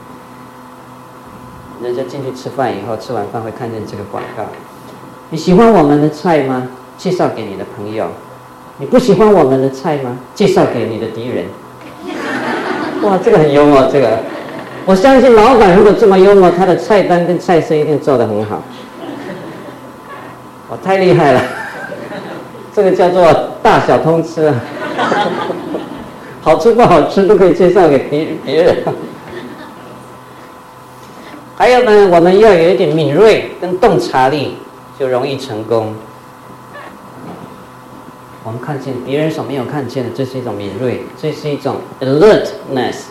人家进去吃饭以后，吃完饭会看见这个广告。你喜欢我们的菜吗？介绍给你的朋友。你不喜欢我们的菜吗？介绍给你的敌人。哇，这个很幽默，这个。我相信老板如果这么幽默，他的菜单跟菜色一定做得很好。哇，太厉害了！这个叫做大小通吃啊，好吃不好吃都可以介绍给别人。还有呢，我们要有一点敏锐跟洞察力，就容易成功。我们看见别人所没有看见的，这是一种敏锐，这是一种 alertness。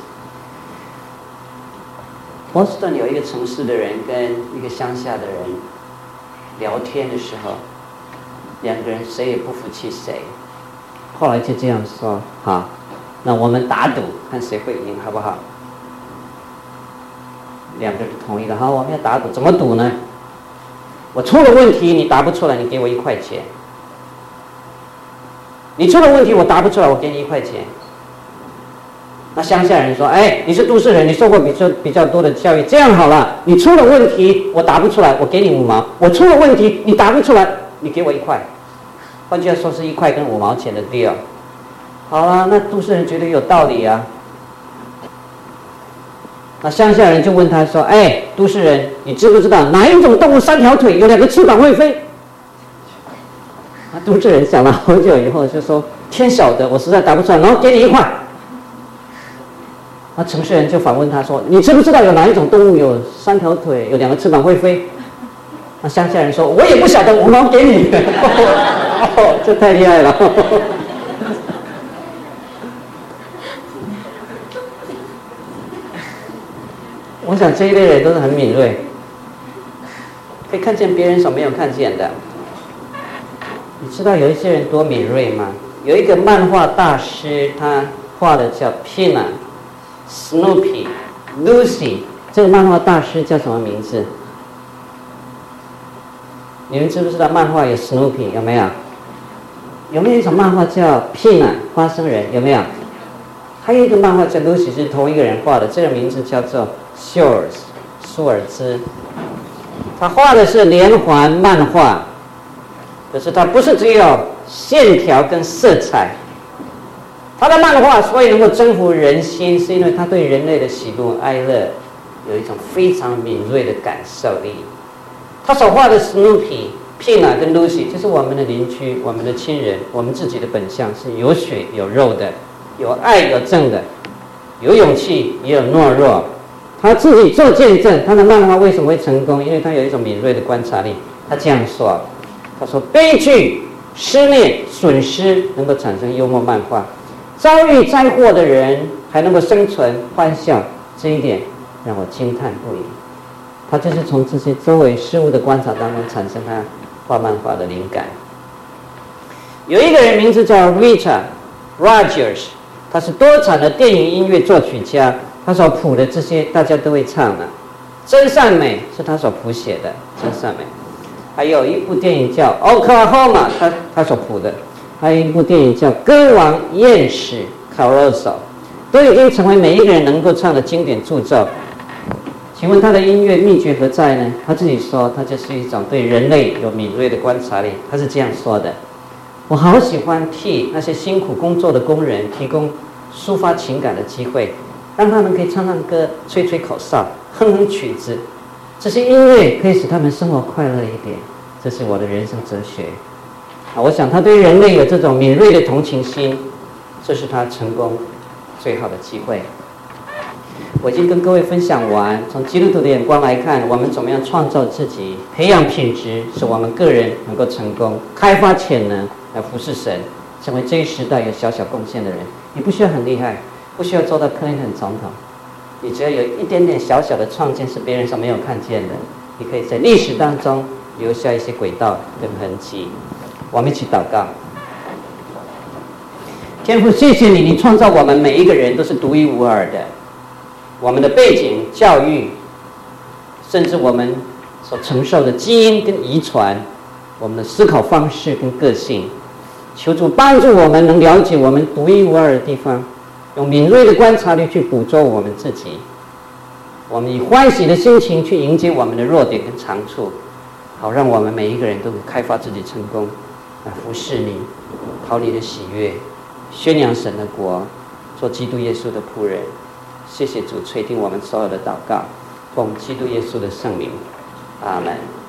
波士顿有一个城市的人跟一个乡下的人聊天的时候，两个人谁也不服气谁，后来就这样说：好，那我们打赌，看谁会赢，好不好？两个人同意了，好，我们要打赌，怎么赌呢？我出了问题，你答不出来，你给我1块钱。你出了问题，我答不出来，我给你1块钱。那乡下人说：哎，你是都市人，你受过比较多的教育，这样好了，你出了问题，我答不出来，我给你5毛；我出了问题，你答不出来，你给我1块。换句话说，是1块跟5毛钱的 deal。好了，那都市人觉得有道理啊。那乡下人就问他说：哎，都市人，你知不知道哪一种动物3条腿，有2个翅膀会飞？那都市人想了好久以后就说：天晓得，我实在答不出来，然后给你1块。那城市人就反问他说：你知不知道有哪一种动物有3条腿，有2个翅膀会飞？那乡下人说：我也不晓得，5毛给你。哦，这太厉害了。我想这一类人都是很敏锐，可以看见别人所没有看见的。你知道有一些人多敏锐吗？有一个漫画大师，他画的叫 Peanut、Snoopy、Lucy， 这个漫画大师叫什么名字？你们知不知道漫画有 Snoopy 有没有？有没有一种漫画叫 Peanut 花生人？有没有？还有一个漫画叫 Lucy 是同一个人画的，这个名字叫做 Shores 舒尔兹。他画的是连环漫画，可是他不是只有线条跟色彩。他的漫画所以能够征服人心，是因为他对人类的喜怒哀乐有一种非常敏锐的感受力。他所画的 Snoopy、Peanut 跟 Lucy 就是我们的邻居、我们的亲人、我们自己的本相，是有血有肉的，有爱有憎的，有勇气也有懦弱。他自己做见证，他的漫画为什么会成功？因为他有一种敏锐的观察力。他这样说：“他说悲剧、失恋、损失能够产生幽默漫画，遭遇灾祸的人还能够生存欢笑，这一点让我惊叹不已。”他就是从这些周围事物的观察当中产生他画漫画的灵感。有一个人名字叫 Rita Rogers， 他是多产的电影音乐作曲家，他所谱的这些大家都会唱的。真善美是他所谱写的，真善美。还有一部电影叫 Oklahoma， 他所谱的。还有一部电影叫歌王艳史 Caruso， 都已经成为每一个人能够唱的经典著作。请问他的音乐秘诀何在呢？他自己说，他就是一种对人类有敏锐的观察力。他是这样说的：我好喜欢替那些辛苦工作的工人提供抒发情感的机会，让他们可以唱唱歌、吹吹口哨、哼哼曲子，这些音乐可以使他们生活快乐一点。这是我的人生哲学。我想他对人类有这种敏锐的同情心，这是他成功最好的机会。我已经跟各位分享完，从基督徒的眼光来看，我们怎么样创造自己，培养品质，使我们个人能够成功，开发潜能，来服侍神，成为这一时代有小小贡献的人。你不需要很厉害，不需要做到克林顿总统，你只要有一点点小小的创建是别人所没有看见的，你可以在历史当中留下一些轨道跟痕迹。我们一起祷告。天父，谢谢你，你创造我们每一个人都是独一无二的。我们的背景、教育，甚至我们所承受的基因跟遗传，我们的思考方式跟个性，求主帮助我们能了解我们独一无二的地方，用敏锐的观察力去捕捉我们自己。我们以欢喜的心情去迎接我们的弱点跟长处，好让我们每一个人都能开发自己成功，来服侍你，讨你的喜悦，宣扬神的国，做基督耶稣的仆人。谢谢主垂听我们所有的祷告，奉基督耶稣的圣名，阿门。